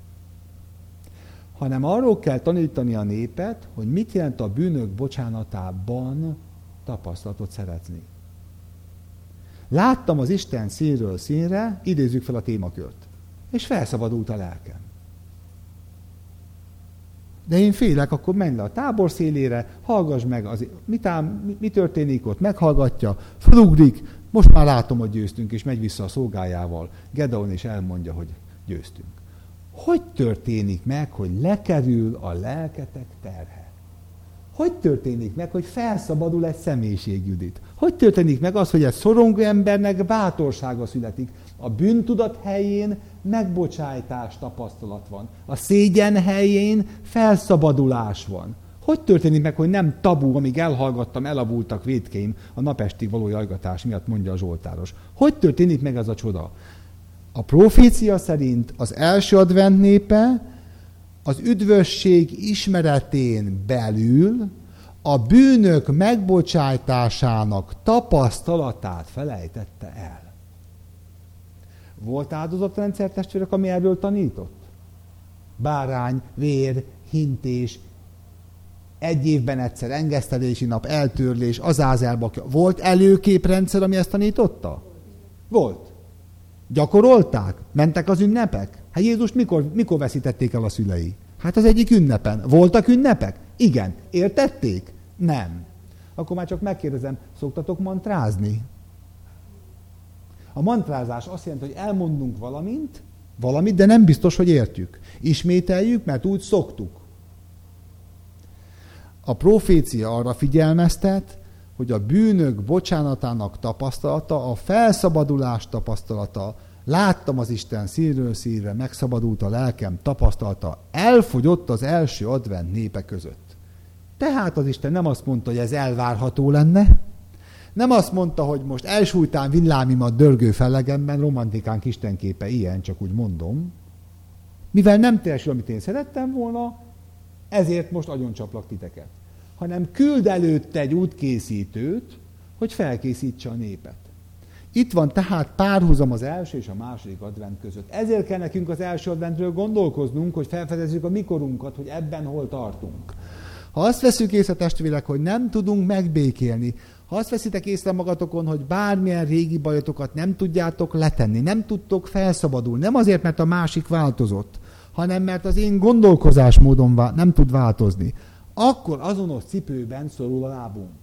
Hanem arról kell tanítani a népet, hogy mit jelent a bűnök bocsánatában tapasztalatot szerezni. Láttam az Isten színről színre, idézzük fel a témakört, és felszabadult a lelkem. De én félek, akkor menj le a tábor szélére, hallgass meg, mi történik ott, meghallgatja, felugrik, most már látom, hogy győztünk, és megy vissza a szolgájával. Gedeon és elmondja, hogy győztünk. Hogy történik meg, hogy lekerül a lelketek terhe? Hogy történik meg, hogy felszabadul egy személyiség, Judit? Hogy történik meg az, hogy egy szorongó embernek bátorsága születik? A bűntudat helyén megbocsájtás tapasztalat van. A szégyen helyén felszabadulás van. Hogy történik meg, hogy nem tabu, amíg elhallgattam, elavultak vétkeim a napestig való jajgatás miatt, mondja a zsoltáros. Hogy történik meg ez a csoda? A profécia szerint az első advent népe az üdvösség ismeretén belül a bűnök megbocsájtásának tapasztalatát felejtette el. Volt áldozatrendszer, testvérek, ami erről tanított? Bárány, vér, hintés, egy évben egyszer engesztelési nap, eltörlés, azázelba. Volt előképrendszer, ami ezt tanította? Volt. Gyakorolták? Mentek az ünnepek? Hát Jézust mikor veszítették el a szülei? Hát az egyik ünnepen. Voltak ünnepek? Igen. Értették? Nem. Akkor már csak megkérdezem, szoktatok mantrázni? A mantrázás azt jelenti, hogy elmondunk valamit, de nem biztos, hogy értjük. Ismételjük, mert úgy szoktuk. A profécia arra figyelmeztet, hogy a bűnök bocsánatának tapasztalata, a felszabadulás tapasztalata, láttam az Isten szívről szívre, megszabadult a lelkem tapasztalata, elfogyott az első advent népe között. Tehát az Isten nem azt mondta, hogy ez elvárható lenne, nem azt mondta, hogy most elsújtán villámimat dörgő fellegemben, romantikánk istenképe ilyen, csak úgy mondom, mivel nem teljesül, amit én szerettem volna, ezért most agyoncsaplak titeket. Hanem küld előtte egy útkészítőt, hogy felkészítse a népet. Itt van tehát párhuzam az első és a második advent között. Ezért kell nekünk az első adventről gondolkoznunk, hogy felfedezzük a mikorunkat, hogy ebben hol tartunk. Ha azt veszük észre, testvérek, hogy nem tudunk megbékélni, ha azt veszitek észre magatokon, hogy bármilyen régi bajotokat nem tudjátok letenni, nem tudtok felszabadulni, nem azért, mert a másik változott, hanem mert az én gondolkozásmódom nem tud változni, akkor azonos cipőben szorul a lábunk.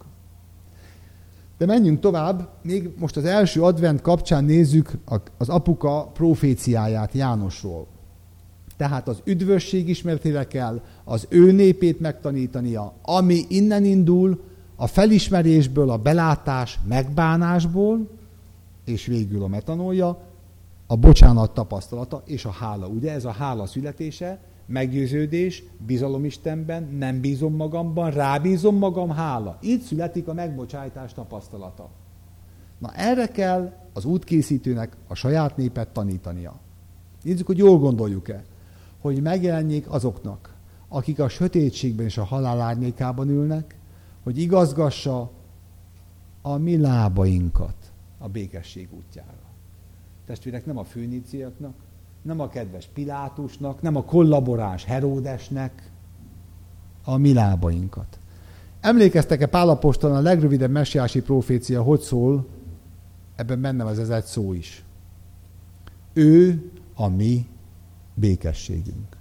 De menjünk tovább, még most az első advent kapcsán nézzük az apuka proféciáját Jánosról. Tehát az üdvösség ismeretére kell az ő népét megtanítania, ami innen indul, a felismerésből, a belátás, megbánásból, és végül a metanolja, a bocsánat tapasztalata és a hála. Ugye ez a hála születése, meggyőződés, bizalom Istenben, nem bízom magamban, rábízom magam, hála. Így születik a megbocsájtás tapasztalata. Na erre kell az útkészítőnek a saját népet tanítania. Nézzük, hogy jól gondoljuk-e, hogy megjelenjék azoknak, akik a sötétségben és a halál árnyékában ülnek, hogy igazgassa a mi lábainkat a békesség útjára. Testvérek, nem a főníciaknak, nem a kedves Pilátusnak, nem a kollaboráns Heródesnek, a mi lábainkat. Emlékeztek-e Pál apostol a legrövidebb messiási profécia, hogy szól? Ebben benne az ez egy szó is. Ő a mi békességünk.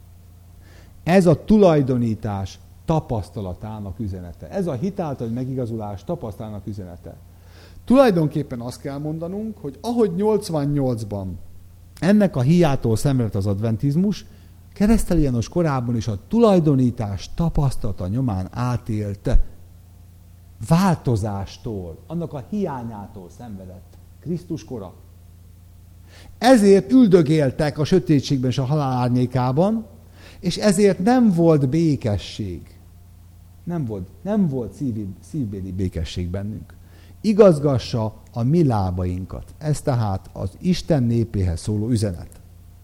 Ez a tulajdonítás tapasztalatának üzenete. Ez a hitáltal megigazulás tapasztalatának üzenete. Tulajdonképpen azt kell mondanunk, hogy ahogy 88-ban ennek a hiától szenvedett az adventizmus, Keresztelő János korában is a tulajdonítás tapasztalata nyomán átélte változástól, annak a hiányától szenvedett Krisztus kora. Ezért üldögéltek a sötétségben és a halál árnyékában, és ezért nem volt békesség. Nem volt szívbéli békesség bennünk. Igazgassa a mi lábainkat. Ez tehát az Isten népéhez szóló üzenet.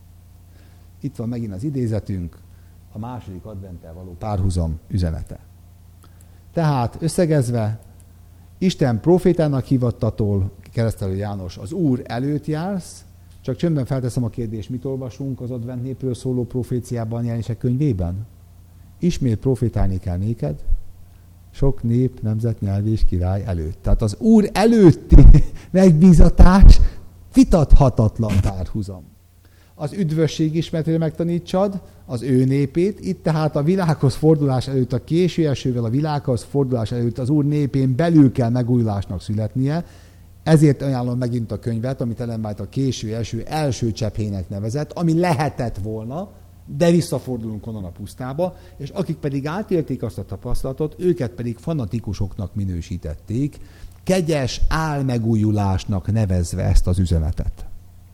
Itt van megint az idézetünk, a második adventtel való párhuzam üzenete. Tehát összegezve, Isten profétának hivattatól, Keresztelő János, az Úr előtt jársz, csak csöndben felteszem a kérdést, mit olvasunk az advent népről szóló proféciában, Jelenések könyvében? Ismét profétálni kell néked, sok nép, nemzet, nyelv és király előtt. Tehát az Úr előtti megbízatás vitathatatlan párhuzam. Az üdvösség ismeretére megtanítsad az ő népét, itt tehát a világhoz fordulás előtt, a késő esővel a világhoz fordulás előtt az Úr népén belül kell megújulásnak születnie, ezért ajánlom megint a könyvet, amit Ellen White a késő eső első csepphének nevezett, ami lehetett volna, de visszafordulunk onnan a pusztába, és akik pedig átélték azt a tapasztalatot, őket pedig fanatikusoknak minősítették, kegyes álmegújulásnak nevezve ezt az üzenetet.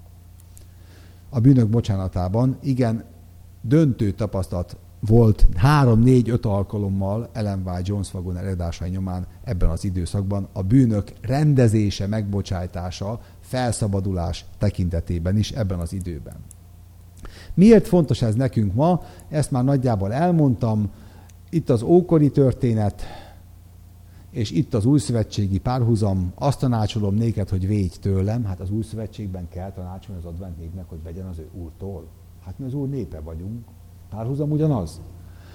A bűnök bocsánatában igen döntő tapasztalat volt 3-4-5 alkalommal Ellen White Jones Waggoner eredásai nyomán ebben az időszakban a bűnök rendezése, megbocsájtása, felszabadulás tekintetében is ebben az időben. Miért fontos ez nekünk ma? Ezt már nagyjából elmondtam. Itt az ókori történet, és itt az újszövetségi párhuzam. Azt tanácsolom néked, hogy védj tőlem. Hát az újszövetségben kell tanácsolni az advent népnek, hogy vegyen az ő Úrtól. Hát mi az Úr népe vagyunk. Párhuzam ugyanaz.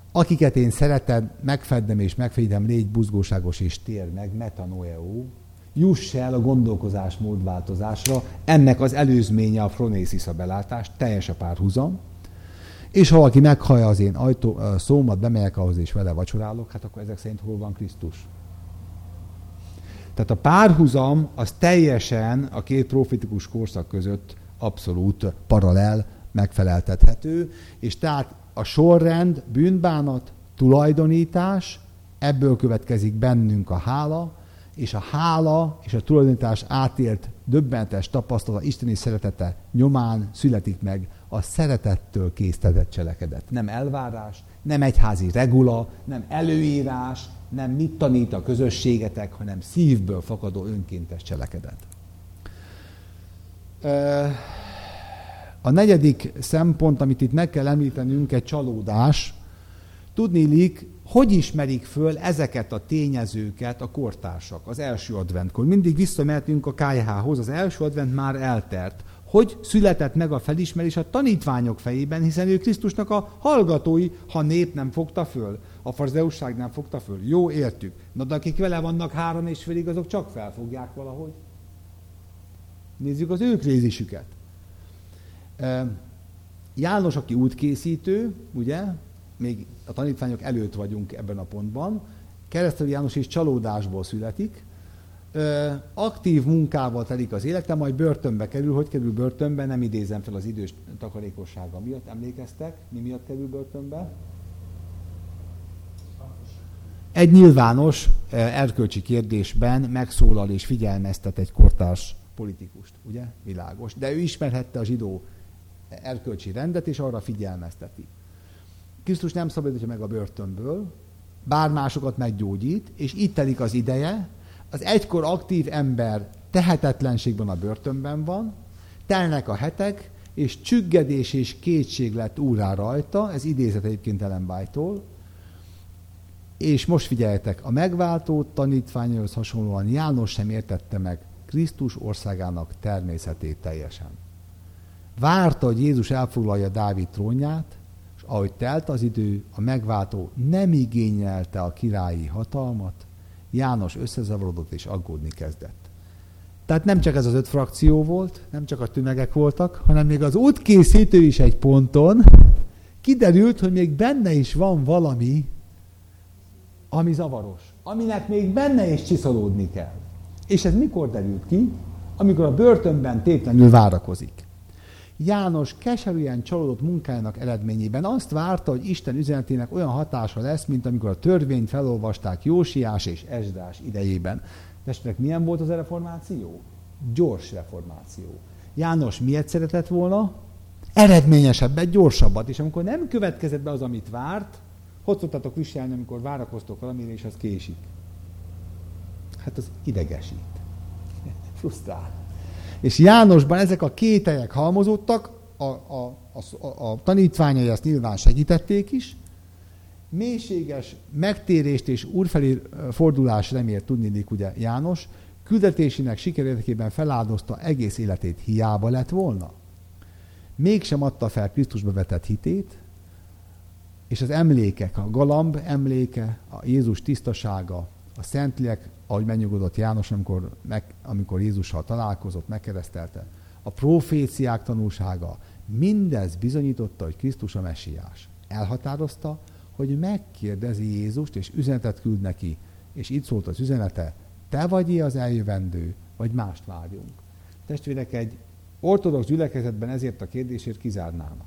akiket én szeretem, megfeddem és megvédem, légy buzgóságos és tér meg, metanoeo, juss el a gondolkozásmód változásra, ennek az előzménye a phronésis, a belátás, teljes a párhuzam, és ha valaki meghallja az én szómat, bemegyek ahhoz és vele vacsorálok, hát akkor ezek szerint hol van Krisztus? Tehát a párhuzam az teljesen a két profétikus korszak között abszolút paralel, megfeleltethető, és tehát a sorrend, bűnbánat, tulajdonítás, ebből következik bennünk a hála, és a hála és a tulajdonítás átélt döbbenetes tapasztalata, isteni szeretete nyomán születik meg a szeretettől késztetett cselekedet. Nem elvárás, nem egyházi regula, nem előírás, nem mit tanít a közösségetek, hanem szívből fakadó önkéntes cselekedet. A negyedik szempont, amit itt meg kell említenünk, egy csalódás. Tudniillik, hogy ismerik föl ezeket a tényezőket a kortársak az első adventkor. Mindig visszamehetünk a KH-hoz, az első advent már eltelt. Hogy született meg a felismerés a tanítványok fejében, hiszen ő Krisztusnak a hallgatói, ha nép nem fogta föl, a farizeusság nem fogta föl. Jó, értjük. Na, de akik vele vannak 3 és félig, azok csak felfogják valahogy. Nézzük az ő krézisüket. János, aki útkészítő, ugye, még a tanítványok előtt vagyunk ebben a pontban, Keresztelő János is csalódásból születik, aktív munkával telik az élete, majd börtönbe kerül. Hogy kerül börtönbe? Nem idézem fel az idős takarékossága miatt. Emlékeztek? Mi miatt kerül börtönbe? Egy nyilvános erkölcsi kérdésben megszólal és figyelmeztet egy kortárs politikust, ugye? Világos. De ő ismerhette a zsidó erkölcsi rendet, és arra figyelmezteti. Krisztus nem szabadítja meg a börtönből, bár másokat meggyógyít, és itt telik az ideje, az egykor aktív ember tehetetlenségben a börtönben van, telnek a hetek, és csüggedés és kétség lett úrrá rajta, ez idézet egyébként Ellen White-tól, és most figyeljetek, a megváltó tanítványhoz hasonlóan János sem értette meg Krisztus országának természetét teljesen. Várta, hogy Jézus elfoglalja Dávid trónját, és ahogy telt az idő, a megváltó nem igényelte a királyi hatalmat, János összezavarodott és aggódni kezdett. Tehát nem csak ez az 5 frakció volt, nem csak a tömegek voltak, hanem még az útkészítő is egy ponton kiderült, hogy még benne is van valami, ami zavaros, aminek még benne is csiszolódni kell. És ez mikor derült ki? Amikor a börtönben tétlenül várakozik. János keserűen csalódott munkájának eredményében azt várta, hogy Isten üzenetének olyan hatása lesz, mint amikor a törvényt felolvasták Jósiás és Esdrás idejében. Testvérek, milyen volt az a reformáció? Gyors reformáció. János miért szeretett volna? Eredményesebbet, gyorsabbat. És amikor nem következett be az, amit várt, hogy szoktatok viselni, amikor várakoztok valamire, és az késik? Hát az idegesít. Frusztrál. És Jánosban ezek a kételyek halmozódtak, a tanítványai ezt nyilván segítették is, mélységes megtérést és úrfelé fordulás remélt tudniillik ugye János, küldetésének sikerérdekében feláldozta egész életét, hiába lett volna. Mégsem adta fel Krisztusba vetett hitét, és az emlékek, a galamb emléke, a Jézus tisztasága, a Szentlélek, ahogy megnyugodott János, amikor Jézussal találkozott, megkeresztelte, a proféciák tanúsága, mindez bizonyította, hogy Krisztus a messiás. Elhatározta, hogy megkérdezi Jézust, és üzenetet küld neki, és így szólt az üzenete, te vagy az eljövendő, vagy mást várjunk. Testvérek, egy ortodox gyülekezetben ezért a kérdésért kizárnának.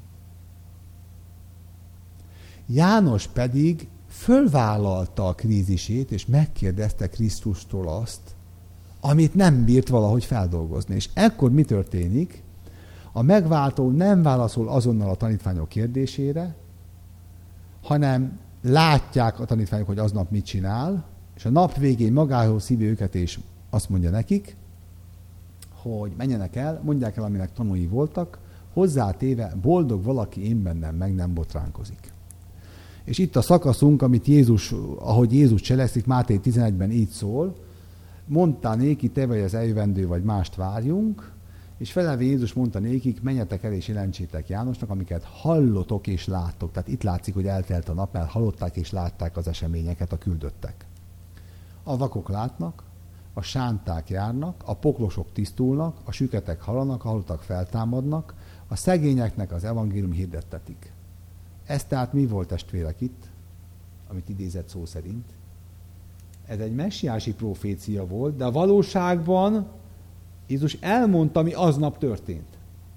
János pedig fölvállalta a krízisét, és megkérdezte Krisztustól azt, amit nem bírt valahogy feldolgozni. És ekkor mi történik? A megváltó nem válaszol azonnal a tanítványok kérdésére, hanem látják a tanítványok, hogy aznap mit csinál, és a nap végén magához szívi őket, és azt mondja nekik, hogy menjenek el, mondják el, aminek tanúi voltak, hozzátéve boldog valaki, én bennem meg nem botránkozik. És itt a szakaszunk, ahogy Jézus cselekszik, Máté 11-ben így szól, mondta néki, te vagy az eljövendő, vagy mást várjunk, És felelve Jézus mondta nékik, menjetek el és jelentsétek Jánosnak, amiket hallotok és láttok. Tehát itt látszik, hogy eltelt a nap, mert hallották és látták az eseményeket a küldöttek. A vakok látnak, a sánták járnak, a poklosok tisztulnak, a süketek hallanak, a halottak feltámadnak, a szegényeknek az evangélium hirdettetik. Ez tehát mi volt, testvérek, itt, amit idézett szó szerint? Ez egy messiási profécia volt, de a valóságban Jézus elmondta, mi aznap történt.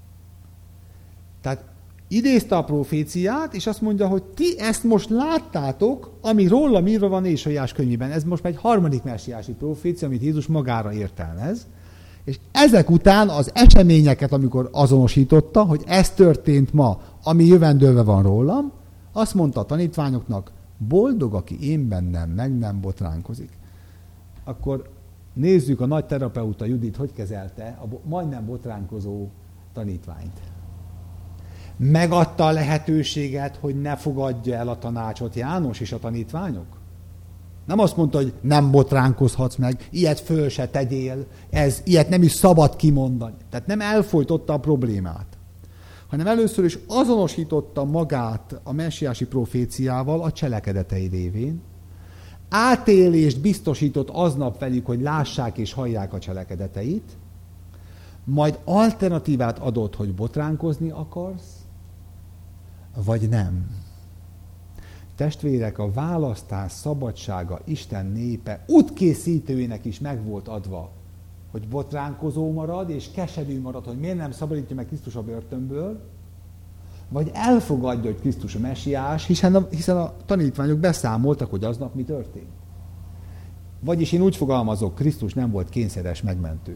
Tehát idézte a proféciát, és azt mondja, hogy ti ezt most láttátok, ami rólam írva van Ézsaiás könyvében. Ez most már egy harmadik messiási profécia, amit Jézus magára értelmez. És ezek után az eseményeket, amikor azonosította, hogy ez történt ma, ami jövendőlve van rólam, azt mondta a tanítványoknak, boldog, aki én bennem meg nem botránkozik. Akkor nézzük a nagy terapeuta Judit, hogy kezelte a majdnem botránkozó tanítványt. Megadta a lehetőséget, hogy ne fogadja el a tanácsot János és a tanítványok? Nem azt mondta, hogy nem botránkozhatsz meg, ilyet föl se tegyél, ilyet nem is szabad kimondani. Tehát nem elfojtotta a problémát, hanem először is azonosította magát a messiási proféciával a cselekedetei révén, átélést biztosított aznap velük, hogy lássák és hallják a cselekedeteit, majd alternatívát adott, hogy botránkozni akarsz, vagy nem. Testvérek, a választás szabadsága Isten népe útkészítőjének is meg volt adva, hogy botránkozó marad és keserű marad, hogy miért nem szabadítja meg Krisztus a börtönből, vagy elfogadja, hogy Krisztus a messiás, hiszen a tanítványok beszámoltak, hogy aznap mi történt. Vagyis én úgy fogalmazok, Krisztus nem volt kényszeres megmentő.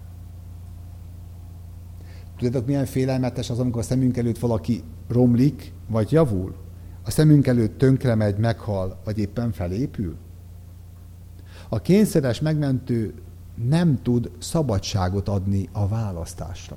Tudjátok, milyen félelmetes az, amikor a szemünk előtt valaki romlik, vagy javul? A szemünk előtt tönkre megy, meghal, vagy éppen felépül? A kényszeres megmentő nem tud szabadságot adni a választásra.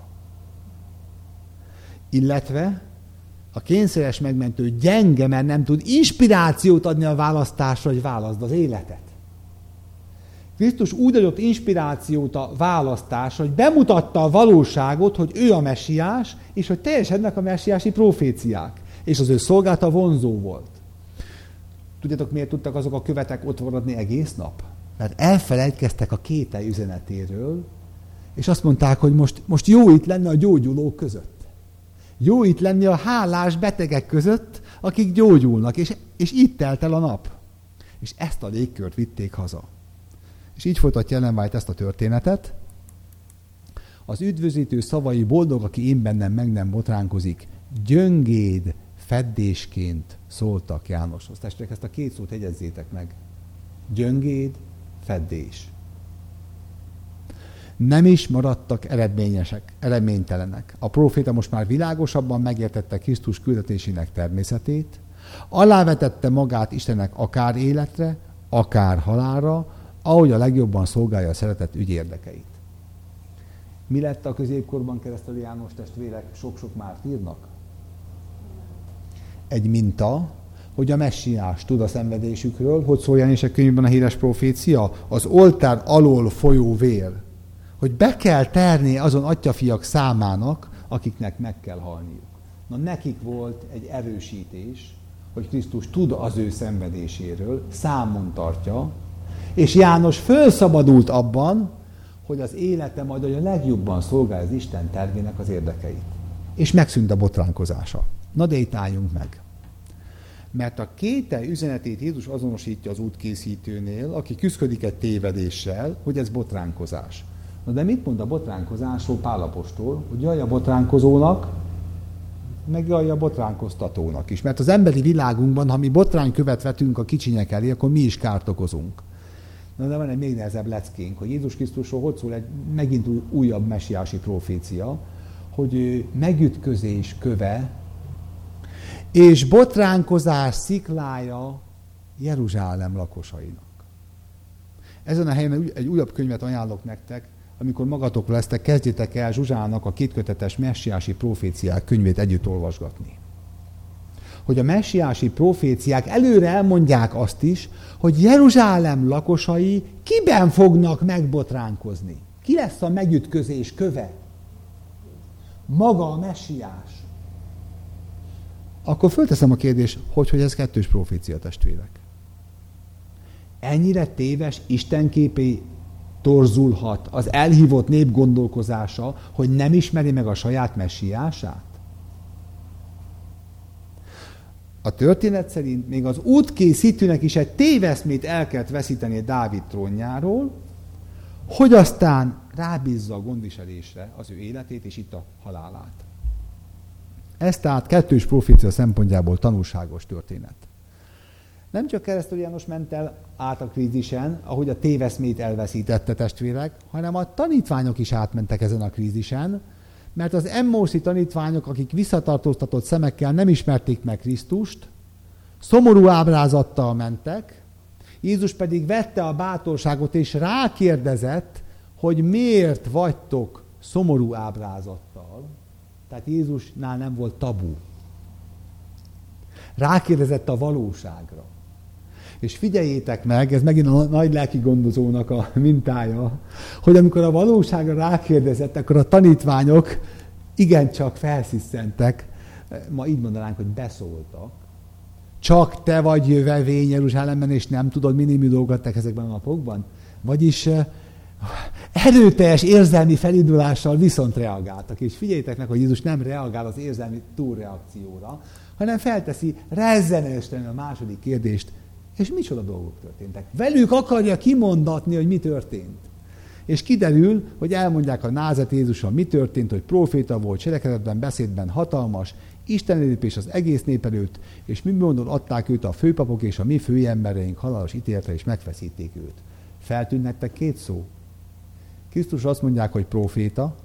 Illetve a kényszeres megmentő gyenge, mert nem tud inspirációt adni a választásra, hogy válaszd az életet. Krisztus úgy adott inspirációt a választásra, hogy bemutatta a valóságot, hogy ő a messiás, és hogy teljesednek a messiási proféciák. És az ő szolgálata vonzó volt. Tudjátok, miért tudtak azok a követek ott maradni egész nap? Mert elfelejtkeztek a kételj üzenetéről, és azt mondták, hogy most jó itt lenne a gyógyulók között. Jó itt lenni a hálás betegek között, akik gyógyulnak, és itt telt el a nap. És ezt a légkört vitték haza. És így folytatja Ellen White ezt a történetet. Az üdvözítő szavai boldog, aki én bennem meg nem botránkozik, gyöngéd feddésként szóltak Jánoshoz. Testvérek, ezt a két szót jegyezzétek meg. Gyöngéd, feddés. Nem is maradtak eredménytelenek. A próféta most már világosabban megértette Krisztus küldetésének természetét, alávetette magát Istennek akár életre, akár halálra, ahogy a legjobban szolgálja a szeretett ügy érdekeit. Mi lett a középkorban keresztelő János testvérek sok-sok mártírnak? Egy minta, hogy a messiás tud a szenvedésükről, hogy szól János könyvben a híres profécia, az oltár alól folyó vér, hogy be kell terni azon atyafiak számának, akiknek meg kell halniuk. Na nekik volt egy erősítés, hogy Krisztus tud az ő szenvedéséről, számon tartja, és János fölszabadult abban, hogy az élete majd a legjobban szolgálja az Isten tervének az érdekeit. És megszűnt a botránkozása. Na de itt álljunk meg. Mert a kételj üzenetét Jézus azonosítja az útkészítőnél, aki küszködik egy tévedéssel, hogy ez botránkozás. Na de mit mond a botránkozásról Pál apostol? Hogy jaj a botránkozónak, meg jaj a botránkoztatónak is. Mert az emberi világunkban, ha mi botránykövet vetünk a kicsinyek elé, akkor mi is kárt okozunk. Na de van egy még nehezebb leckénk, hogy Jézus Krisztusról hogy szól egy megint újabb messiási profécia, hogy megütközés köve és botránkozás sziklája Jeruzsálem lakosainak. Ezen a helyen egy újabb könyvet ajánlok nektek, amikor magatok lesztek, kezdjétek el Zsuzsának a kétkötetes messiási proféciák könyvét együtt olvasgatni. Hogy a messiási proféciák előre elmondják azt is, hogy Jeruzsálem lakosai kiben fognak megbotránkozni. Ki lesz a megütközés köve? maga a messiás. Akkor fölteszem a kérdést, hogy ez kettős profécia, testvérek. Ennyire téves istenképé torzulhat az elhívott nép gondolkozása, hogy nem ismeri meg a saját messiását? A történet szerint még az útkészítőnek is egy téveszmét el kellett veszíteni Dávid trónjáról, hogy aztán rábízza a gondviselésre az ő életét és itt a halálát. Ez tehát kettős profécia szempontjából tanulságos történet. Nem csak Keresztelő János ment el át a krízisen, ahogy a téveszmét elveszítette, testvérek, hanem a tanítványok is átmentek ezen a krízisen, mert az Emmauszi tanítványok, akik visszatartóztatott szemekkel nem ismerték meg Krisztust, szomorú ábrázattal mentek, Jézus pedig vette a bátorságot és rákérdezett, hogy miért vagytok szomorú ábrázattal. Tehát Jézusnál nem volt tabu. Rákérdezett a valóságra. És figyeljétek meg, ez megint a nagy lelki gondozónak a mintája, hogy amikor a valóságra rákérdezett, akkor a tanítványok igencsak felszisszentek, ma így mondanánk, hogy beszóltak. Csak te vagy jövevény Jeruzsálemben, és nem tudod, mi némű dolgokat ezekben a napokban? Vagyis erőteljes érzelmi felindulással viszont reagáltak. És figyeljétek meg, hogy Jézus nem reagál az érzelmi túlreakcióra, hanem felteszi rezzenősten a második kérdést, és micsoda dolgok történtek. Velük akarja kimondatni, hogy mi történt. És kiderül, hogy elmondják a názet Jézuson, mi történt, hogy próféta volt, cselekedetben, beszédben hatalmas, Isten lépés az egész nép előtt, és mi módon adták őt a főpapok és a mi főembereink halálos ítéletre, és megfeszíték őt. Feltűnt nektek két szó. Krisztus azt mondják, hogy próféta,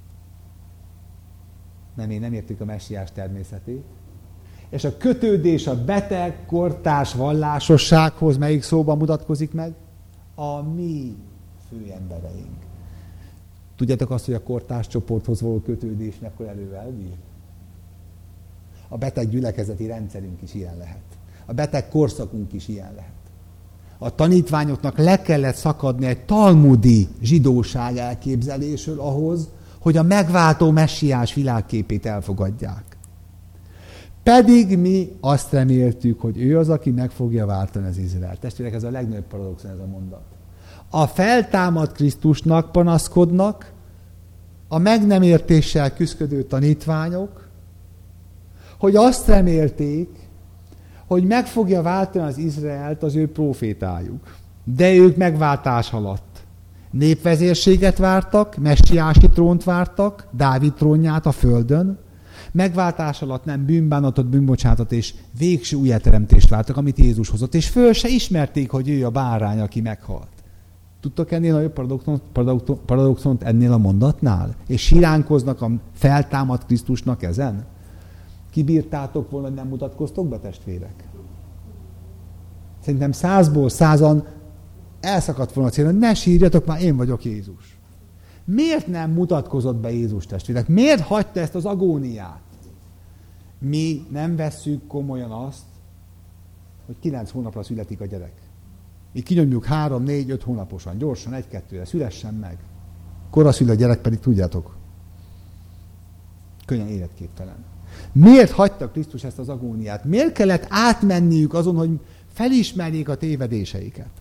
nem értik a messiás természetét, és a kötődés a beteg, kortárs vallásossághoz melyik szóban mutatkozik meg? A mi főembereink. Tudjátok azt, hogy a kortárs csoporthoz való kötődés mekkor elővel bír? A beteg gyülekezeti rendszerünk is ilyen lehet. A beteg korszakunk is ilyen lehet. A tanítványoknak le kellett szakadni egy talmudi zsidóság elképzelésről ahhoz, hogy a megváltó messiás világképét elfogadják. Pedig mi azt reméltük, hogy ő az, aki meg fogja váltani az Izraelt. Testvérek, ez a legnagyobb paradoxon ez a mondat. A feltámadt Krisztusnak panaszkodnak a meg nem értéssel küszködő tanítványok, hogy azt remélték, hogy meg fogja váltani az Izraelt az ő prófétájuk. De ők megváltás alatt népvezérséget vártak, messiási trónt vártak, Dávid trónját a földön, megváltás alatt nem bűnbánatot, bűnbocsátot és végső újjáteremtést vártak, amit Jézus hozott, és föl se ismerték, hogy ő a bárány, aki meghalt. Tudtok ennél nagyobb paradoxont ennél a mondatnál? És siránkoznak a feltámadt Krisztusnak ezen? Kibírtátok volna, hogy nem mutatkoztok be, testvérek? Szerintem 100-ból 100-an elszakadt volna a célra, ne sírjatok, már én vagyok Jézus. Miért nem mutatkozott be Jézus, testvérek? Miért hagyta ezt az agóniát? Mi nem vesszük komolyan azt, hogy 9 hónapra születik a gyerek. Mi kinyomjuk 3, 4, 5 hónaposan, gyorsan, 1-2-re, szülessen meg. Koraszül a gyerek pedig, tudjátok, könnyen életképtelen. Miért hagyta Krisztus ezt az agóniát? Miért kellett átmenniük azon, hogy felismerjék a tévedéseiket?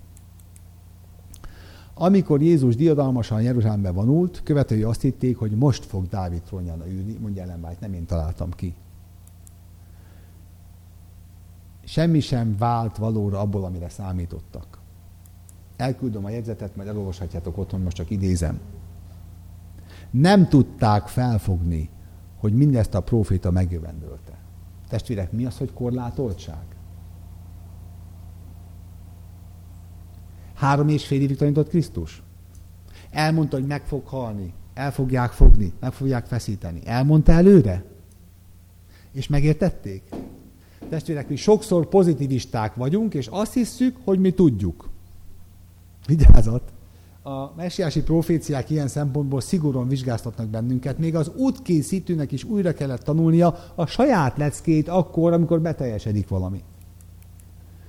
Amikor Jézus diadalmasan Jeruzsálembe vonult, követői azt hitték, hogy most fog Dávid trónján ülni, mondja Ellen White, nem én találtam ki. Semmi sem vált valóra abból, amire számítottak. Elküldöm a jegyzetet, majd elolvashatjátok otthon, most csak idézem. Nem tudták felfogni, hogy mindezt a próféta megjövendölte. Testvérek, mi az, hogy korlátoltság? 3,5 évig tanított Krisztus. Elmondta, hogy meg fog halni, el fogják fogni, meg fogják feszíteni. Elmondta előre? És megértették? Testvérek, mi sokszor pozitivisták vagyunk, és azt hisszük, hogy mi tudjuk. Vigyázat! A messiási proféciák ilyen szempontból szigorúan vizsgáztatnak bennünket, még az útkészítőnek is újra kellett tanulnia a saját leckét akkor, amikor beteljesedik valami.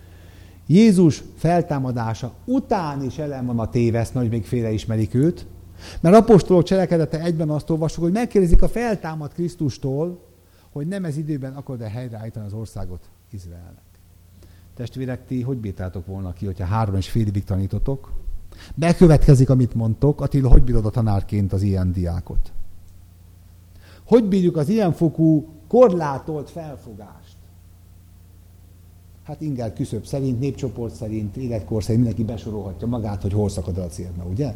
Jézus feltámadása után is ellen van a téveszme, hogy még félreismerik őt, Mert apostolok cselekedete egyben azt olvasjuk, hogy megkérdezik a feltámadt Krisztustól, hogy nem ez időben akar-e helyreállítani az országot Izraelnek. Testvérek, ti hogy bírtátok volna ki, hogyha 3,5 évig tanítotok? Bekövetkezik, amit mondtok. Attila, hogy bírod a tanárként az ilyen diákot? Hogy bírjuk az ilyenfokú korlátolt felfogást? Hát inger küszöb szerint, népcsoport szerint, életkor szerint mindenki besorolhatja magát, hogy hol szakad el a célna, ugye?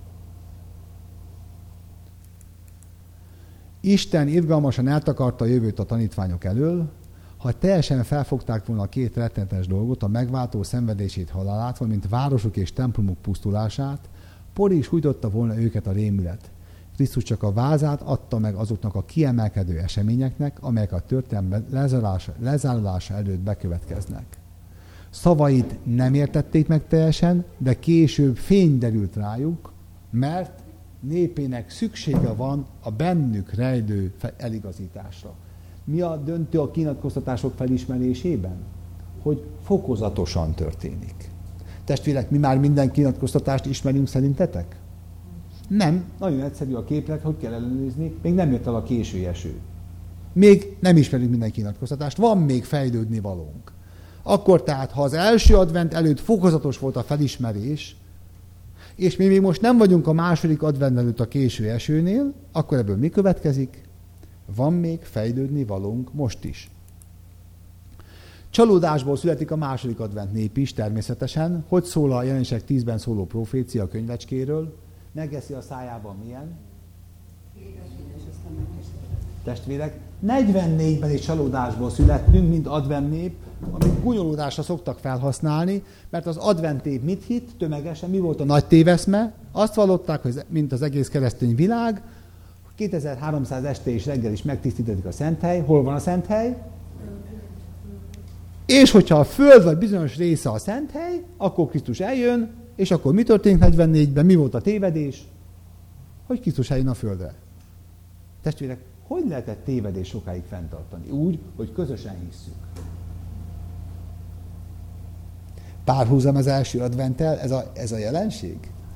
Isten irgalmasan eltakarta a jövőt a tanítványok elől, ha teljesen felfogták volna a két rettenetes dolgot, a megváltó szenvedését, halálát, valamint városok és templomok pusztulását, por is hújtotta volna őket a rémület. Krisztus csak a vázát adta meg azoknak a kiemelkedő eseményeknek, amelyek a történelem lezárulása előtt bekövetkeznek. Szavait nem értették meg teljesen, de később fény derült rájuk, mert népének szüksége van a bennük rejlő eligazításra. Mi a döntő a kinyilatkoztatások felismerésében? Hogy fokozatosan történik. Testvérek, mi már minden kinyilatkoztatást ismerünk szerintetek? Nem. Nagyon egyszerű a képlet, hogy kell ellenőrizni, még nem jött el a késő eső. Még nem ismerünk minden kinyilatkoztatást, van még fejlődni valónk. Akkor tehát, ha az első advent előtt fokozatos volt a felismerés, és mi még most nem vagyunk a második advent előtt a késő esőnél, akkor ebből mi következik? Van még fejlődni valónk most is. Csalódásból születik a második advent nép is természetesen. Hogy szól a Jelenések 10-ben szóló profécia a könyvecskéről? Megeszi a szájában milyen? Testvérek, 44-ben is csalódásból születtünk, mint advent nép, amit gúnyolódásra szoktak felhasználni, mert az advent év mit hitt tömegesen? Mi volt a nagy téveszme? Azt vallották, hogy mint az egész keresztény világ, 2300 este és reggel is megtisztítetik a szenthely. Hol van a szenthely? És hogyha a föld vagy bizonyos része a szenthely, akkor Krisztus eljön, és akkor mi történik 44-ben? Mi volt a tévedés? Hogy Krisztus eljön a földre. Testvérek, hogy lehetett tévedés sokáig fenntartani? Úgy, hogy közösen hisszük. Párhuzam az első adventtel, ez a jelenség?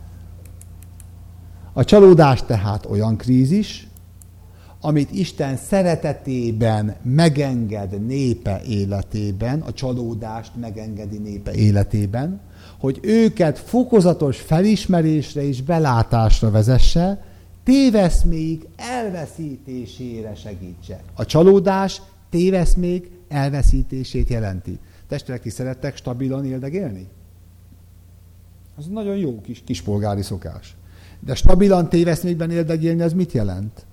A csalódás tehát olyan krízis, amit Isten szeretetében megenged népe életében, a csalódást megengedi népe életében, hogy őket fokozatos felismerésre és belátásra vezesse, téveszméig elveszítésére segítse. A csalódás téveszméig elveszítését jelenti. Testvérek, ki szerettek stabilan éldegélni? Az nagyon jó kispolgári szokás. De stabilan téveszmékben éldegélni, az mit jelent?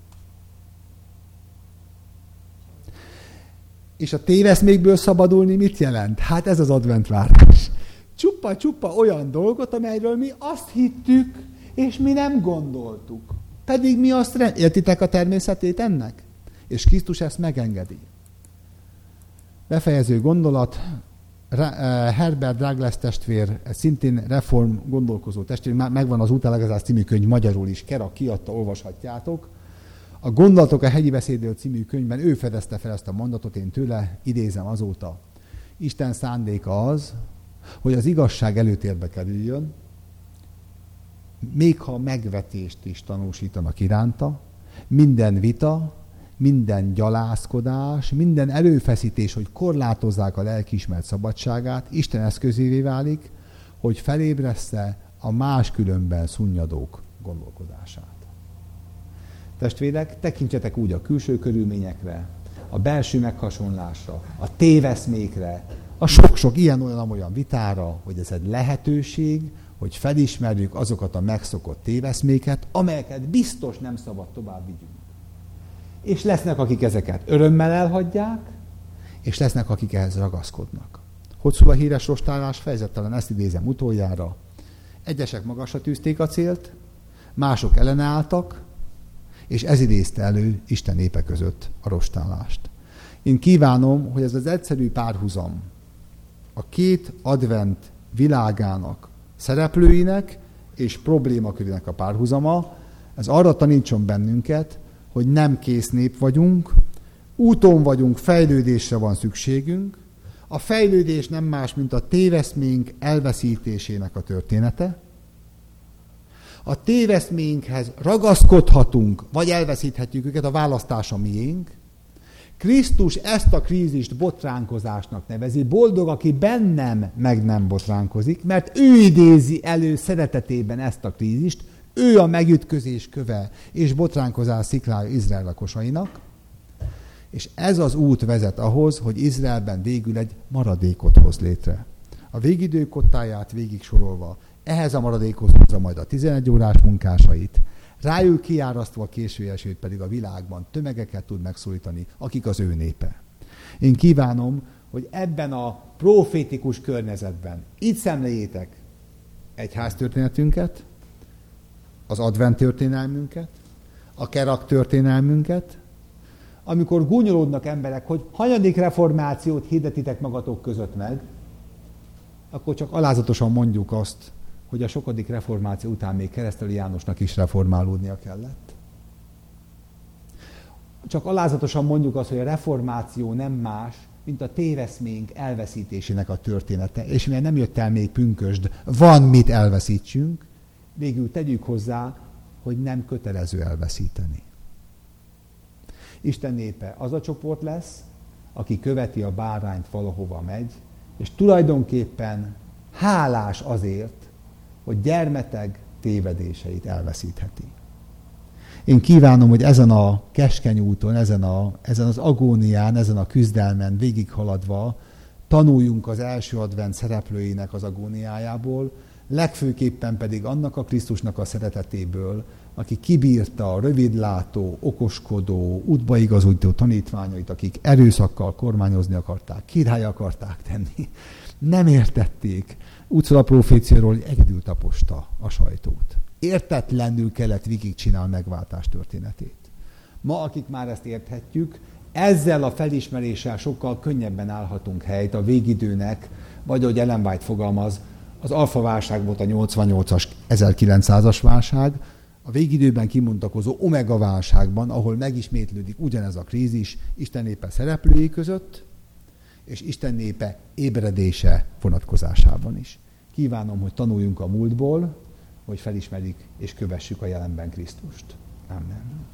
És a téveszmékből szabadulni mit jelent? Hát ez az adventvárás. Csupa-csupa olyan dolgot, amelyről mi azt hittük, és mi nem gondoltuk. Pedig mi azt értitek a természetét ennek? És Krisztus ezt megengedi. Befejező gondolat, Herbert Douglass testvér, szintén reform gondolkozó testvér, megvan az Utálegazás című könyv magyarul is, Kerak kiadta, olvashatjátok. A Gondolatok a hegyi beszédről című könyvben ő fedezte fel ezt a mondatot, én tőle idézem azóta. Isten szándéka az, hogy az igazság előtérbe kerüljön, még ha megvetést is tanúsítanak iránta, minden vita, minden gyalázkodás, minden előfeszítés, hogy korlátozzák a lelkiismeret szabadságát, Isten eszközévé válik, hogy felébressze a máskülönben szunnyadók gondolkodását. Testvérek, tekintsetek úgy a külső körülményekre, a belső meghasonlásra, a téveszmékre, a sok-sok ilyen-olyan vitára, hogy ez egy lehetőség, hogy felismerjük azokat a megszokott téveszméket, amelyeket biztos nem szabad tovább vigyünk. És lesznek, akik ezeket örömmel elhagyják, és lesznek, akik ehhez ragaszkodnak. Hogy szól a híres rostálás fejezet, talán ezt idézem utoljára. Egyesek magasra tűzték a célt, mások ellenálltak, és ez idézte elő Isten népe között a rostálást. Én kívánom, hogy ez az egyszerű párhuzam a két advent világának szereplőinek és problémakörének a párhuzama, ez arra tanítson bennünket, hogy nem kész nép vagyunk, úton vagyunk, fejlődésre van szükségünk. A fejlődés nem más, mint a téveszménk elveszítésének a története. A téveszméinkhez ragaszkodhatunk, vagy elveszíthetjük őket, a választás a miénk. Krisztus ezt a krízist botránkozásnak nevezi. Boldog, aki bennem meg nem botránkozik, mert ő idézi elő szeretetében ezt a krízist, ő a megütközés köve és botránkozás sziklája Izrael lakosainak, és ez az út vezet ahhoz, hogy Izraelben végül egy maradékot hoz létre. A végidő kottáját végig sorolva, ehhez a maradékhoz hozza majd a 11 órás munkásait, rájuk kiárasztva a késő esőt pedig a világban tömegeket tud megszólítani, akik az ő népe. Én kívánom, hogy ebben a profétikus környezetben így szemléljétek egyháztörténetünket, az advent történelmünket, a kerak történelmünket, amikor gúnyolódnak emberek, hogy hanyadik reformációt hirdetitek magatok között meg, akkor csak alázatosan mondjuk azt, hogy a sokadik reformáció után még Keresztelő Jánosnak is reformálódnia kellett. Csak alázatosan mondjuk azt, hogy a reformáció nem más, mint a téveszménk elveszítésének a története, és mivel nem jött el még pünkösd, van mit elveszítsünk, végül tegyük hozzá, hogy nem kötelező elveszíteni. Isten népe az a csoport lesz, aki követi a bárányt, valahova megy, és tulajdonképpen hálás azért, hogy gyermeteg tévedéseit elveszítheti. Én kívánom, hogy ezen a keskeny úton, ezen az agónián, ezen a küzdelmen végighaladva tanuljunk az első advent szereplőinek az agóniájából, legfőképpen pedig annak a Krisztusnak a szeretetéből, aki kibírta a rövidlátó, okoskodó, útbaigazító tanítványait, akik erőszakkal kormányozni akarták, király akarták tenni. Nem értették. Úgyszól a proféciáról egyedül taposta a sajtót. Értetlenül kellett végigcsinálni a megváltás történetét. Ma, akik már ezt érthetjük, ezzel a felismeréssel sokkal könnyebben állhatunk helyt a végidőnek, vagy ahogy Ellen White fogalmaz, az alfa válság volt a 88-as, 1900-as válság, a végidőben kimondakozó omega válságban, ahol megismétlődik ugyanez a krízis Isten népe szereplői között, és Isten népe ébredése vonatkozásában is. Kívánom, hogy tanuljunk a múltból, hogy felismerjük és kövessük a jelenben Krisztust. Amen.